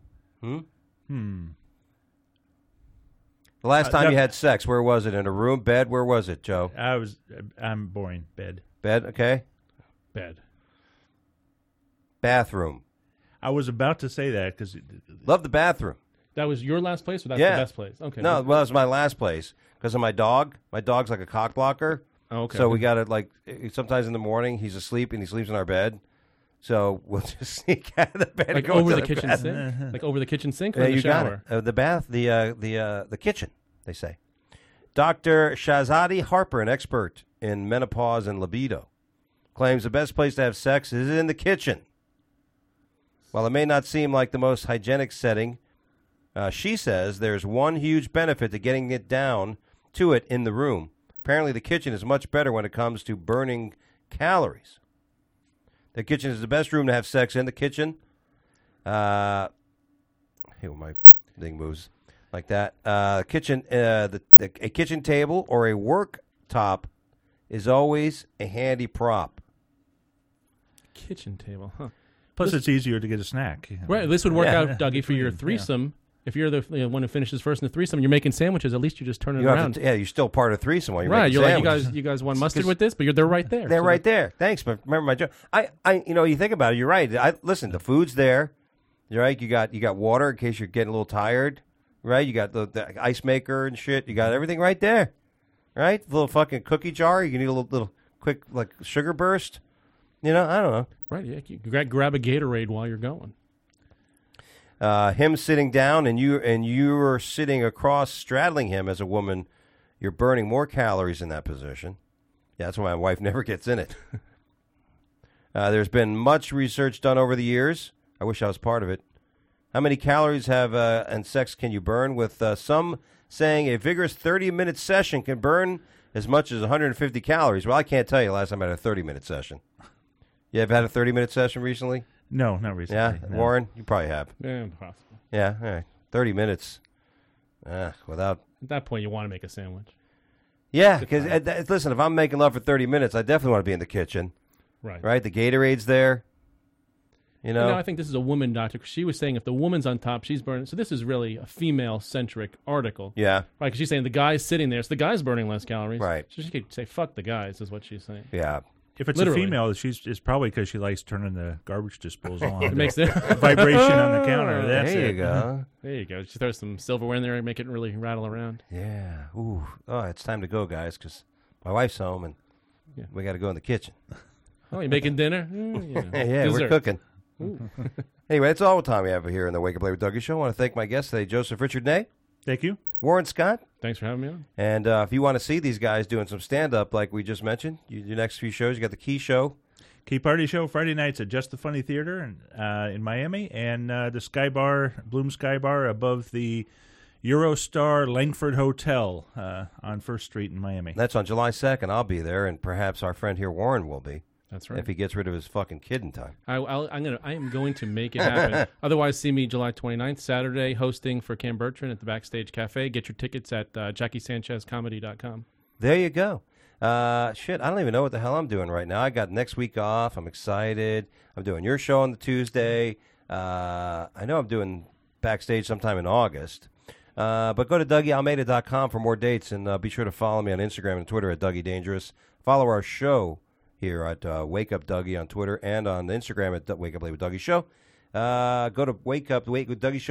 The last time no. you had sex, where was it? In a room, bed? Where was it, Joe? I'm boring. Bed. Bed, okay. Bed. Bathroom. I was about to say that because Love the bathroom. That was your last place, or that's Yeah. the best place? Okay. No, well, that was my last place because of my dog. My dog's like a cock blocker. Oh, okay. So we got it like sometimes in the morning he's asleep and he sleeps in our bed. So we'll just sneak out of the bed, and Like go over to the kitchen bath. sink? Like over the kitchen sink or Yeah, in the you got shower? it. The bath, the kitchen. They say. Dr. Shahzadi Harper, an expert in menopause and libido, claims the best place to have sex is in the kitchen. While it may not seem like the most hygienic setting, she says there's one huge benefit to getting it down to it in the room. Apparently, the kitchen is much better when it comes to burning calories. The kitchen is the best room to have sex in. The kitchen. Hey, when my thing moves like that. A kitchen table or a work top is always a handy prop. Kitchen table, huh? Plus, it's easier to get a snack. Right. This would work Yeah. out, Dougie, for your threesome. If you're the one who finishes first in the threesome, you're making sandwiches. At least you just turn it You don't around. have to, you're still part of threesome while you're Right. making You're like, sandwiches. you guys want mustard with this, but they're right there. They're So right there. Thanks, but remember my joke. You think about it. You're right. Listen. The food's there. You're right. You got water in case you're getting a little tired. Right. You got the ice maker and shit. You got everything right there. Right. The little fucking cookie jar. You can eat a little quick like sugar burst. I don't know. Right. Yeah. You grab a Gatorade while you're going. Him sitting down and you're sitting across, straddling him as a woman. You're burning more calories in that position. Yeah, that's why my wife never gets in it. There's been much research done over the years. I wish I was part of it. How many calories and sex can you burn? With some saying a vigorous 30-minute session can burn as much as 150 calories. Well, I can't tell you last time I had a 30-minute session. You ever had a 30-minute session recently? No, not recently. Yeah, no. Warren, you probably have. Yeah, possible. Yeah, all right. 30 minutes without. At that point, you want to make a sandwich. Yeah, because listen, if I'm making love for 30 minutes, I definitely want to be in the kitchen. Right. Right? The Gatorade's there. I think this is a woman doctor. She was saying if the woman's on top, she's burning. So this is really a female-centric article. Yeah. Right, because she's saying the guy's sitting there, so the guy's burning less calories. Right. So she could say, fuck the guys, is what she's saying. Yeah. If it's Literally. a female, it's probably because she likes turning the garbage disposal on. It makes it vibration on the counter. That's there it. you go. There you go. She throws some silverware in there and make it really rattle around. Yeah. Ooh. Oh, it's time to go, guys, because my wife's home and we got to go in the kitchen. Oh, you making dinner? Yeah, we're Dessert. cooking. Anyway, that's all the time we have here in the Wake Up Late with Dougie show. I want to thank my guests today, Joseph Richard Ney, Thank you. Warren Scott. Thanks for having me on. And if you want to see these guys doing some stand-up like we just mentioned, your next few shows, you got the Key Show. Key Party Show Friday nights at Just the Funny Theater in Miami, and the Sky Bar, Bloom Sky Bar, above the Eurostar Langford Hotel on 1st Street in Miami. That's on July 2nd. I'll be there, and perhaps our friend here, Warren, will be. That's right. If he gets rid of his fucking kid in time. I am going to make it happen. Otherwise, see me July 29th, Saturday, hosting for Cam Bertrand at the Backstage Cafe. Get your tickets at JackieSanchezComedy.com. There you go. Shit, I don't even know what the hell I'm doing right now. I got next week off. I'm excited. I'm doing your show on the Tuesday. I know I'm doing Backstage sometime in August. But go to DougieAlmeida.com for more dates, and be sure to follow me on Instagram and Twitter at Dougie Dangerous. Follow our show here at Wake Up Dougie on Twitter and on Instagram at Wake Up Late with Dougie Show. Go to Wake with Dougie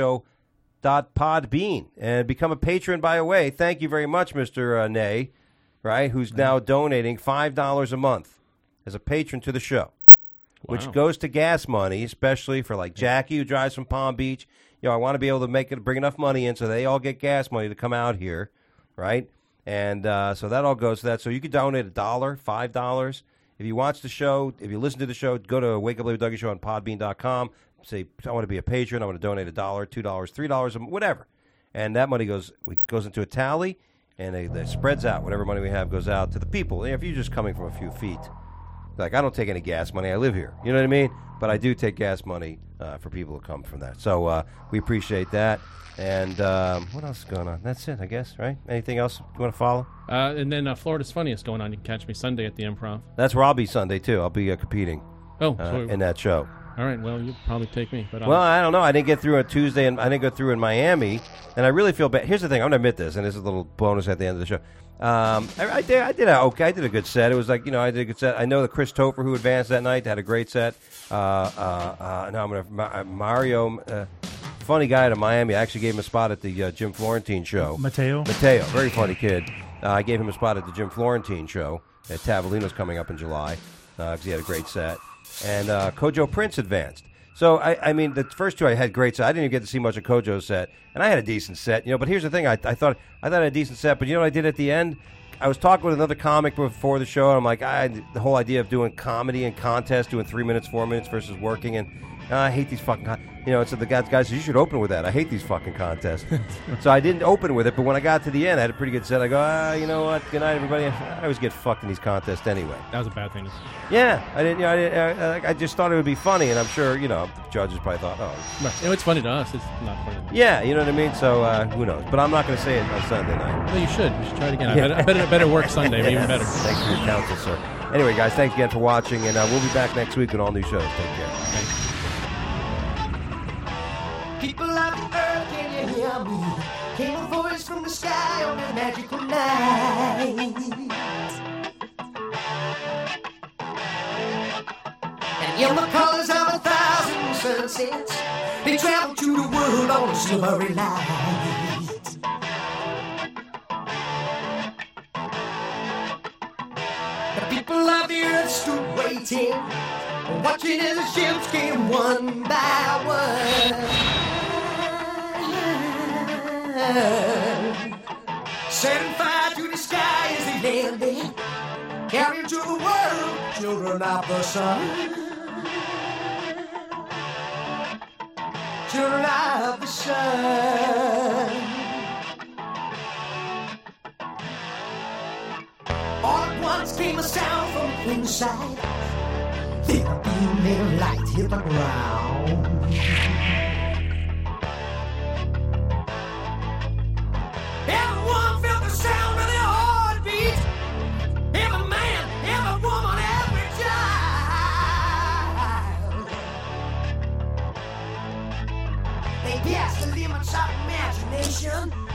Show.podbean and become a patron by the way. Thank you very much, Mr. Ney, right, who's now donating $5 a month as a patron to the show, which goes to gas money, especially for like Jackie who drives from Palm Beach. I want to be able to bring enough money in so they all get gas money to come out here, right? And so that all goes to that. So you could donate $1, $5. If you watch the show, if you listen to the show, go to Wake Up Late with Dougie Show on Podbean.com. Say, I want to be a patron. I want to donate $1, $2, $3, whatever. And that money goes into a tally, and it spreads out. Whatever money we have goes out to the people. If you're just coming from a few feet, like I don't take any gas money. I live here. You know what I mean? But I do take gas money for people who come from that. So we appreciate that. And what else is going on? That's it, I guess, right? Anything else you want to follow? And then Florida's Funniest going on. You can catch me Sunday at the Improv. That's where I'll be Sunday, too. I'll be competing in that show. All right, well, you'll probably take me. But well, I don't know. I didn't get through on Tuesday, and I didn't go through in Miami, and I really feel bad. Here's the thing. I'm going to admit this, and this is a little bonus at the end of the show. I did a good set. It was like, I did a good set. I know that Chris Topher, who advanced that night, had a great set. Mario, funny guy out of Miami. I actually gave him a spot at the Jim Florentine show. Mateo, very funny kid. I gave him a spot at the Jim Florentine show. Tavolino's coming up in July because he had a great set. and Kojo Prince advanced. So, I mean, the first two I had great set. I didn't even get to see much of Kojo's set, and I had a decent set, but here's the thing. I thought I had a decent set, but you know what I did at the end? I was talking with another comic before the show, and I'm like, the whole idea of doing comedy and contest, doing 3 minutes, 4 minutes versus working, and I hate these fucking so the guy says, you should open with that. I hate these fucking contests. So I didn't open with it, but when I got to the end, I had a pretty good set. I go, you know what? Good night, everybody. I always get fucked in these contests anyway. That was a bad thing to say. Yeah, I didn't. I just thought it would be funny, and I'm sure the judges probably thought, oh, it's funny to us. It's not funny. Yeah, you know what I mean. So who knows? But I'm not going to say it on Sunday night. No, you should. You should try it again. I better work Sunday. Even better. Thanks for your counsel, sir. Anyway, guys, thanks again for watching, and we'll be back next week with all new shows. Take care. Thanks. People of the earth, can you hear me? Came a voice from the sky on a magical night. And in the colors of 1,000 sunsets, they travel to the world on a silvery light. The people of the earth stood waiting, watching as the ships came one by one. Setting fire to the sky as they landed, carrying to the world children of the sun. Children of the sun. All at once came a sound from inside. Then a beam of light hit the ground. Everyone felt the sound of their heartbeat. Every man, every woman, every child. They guessed the limits of imagination.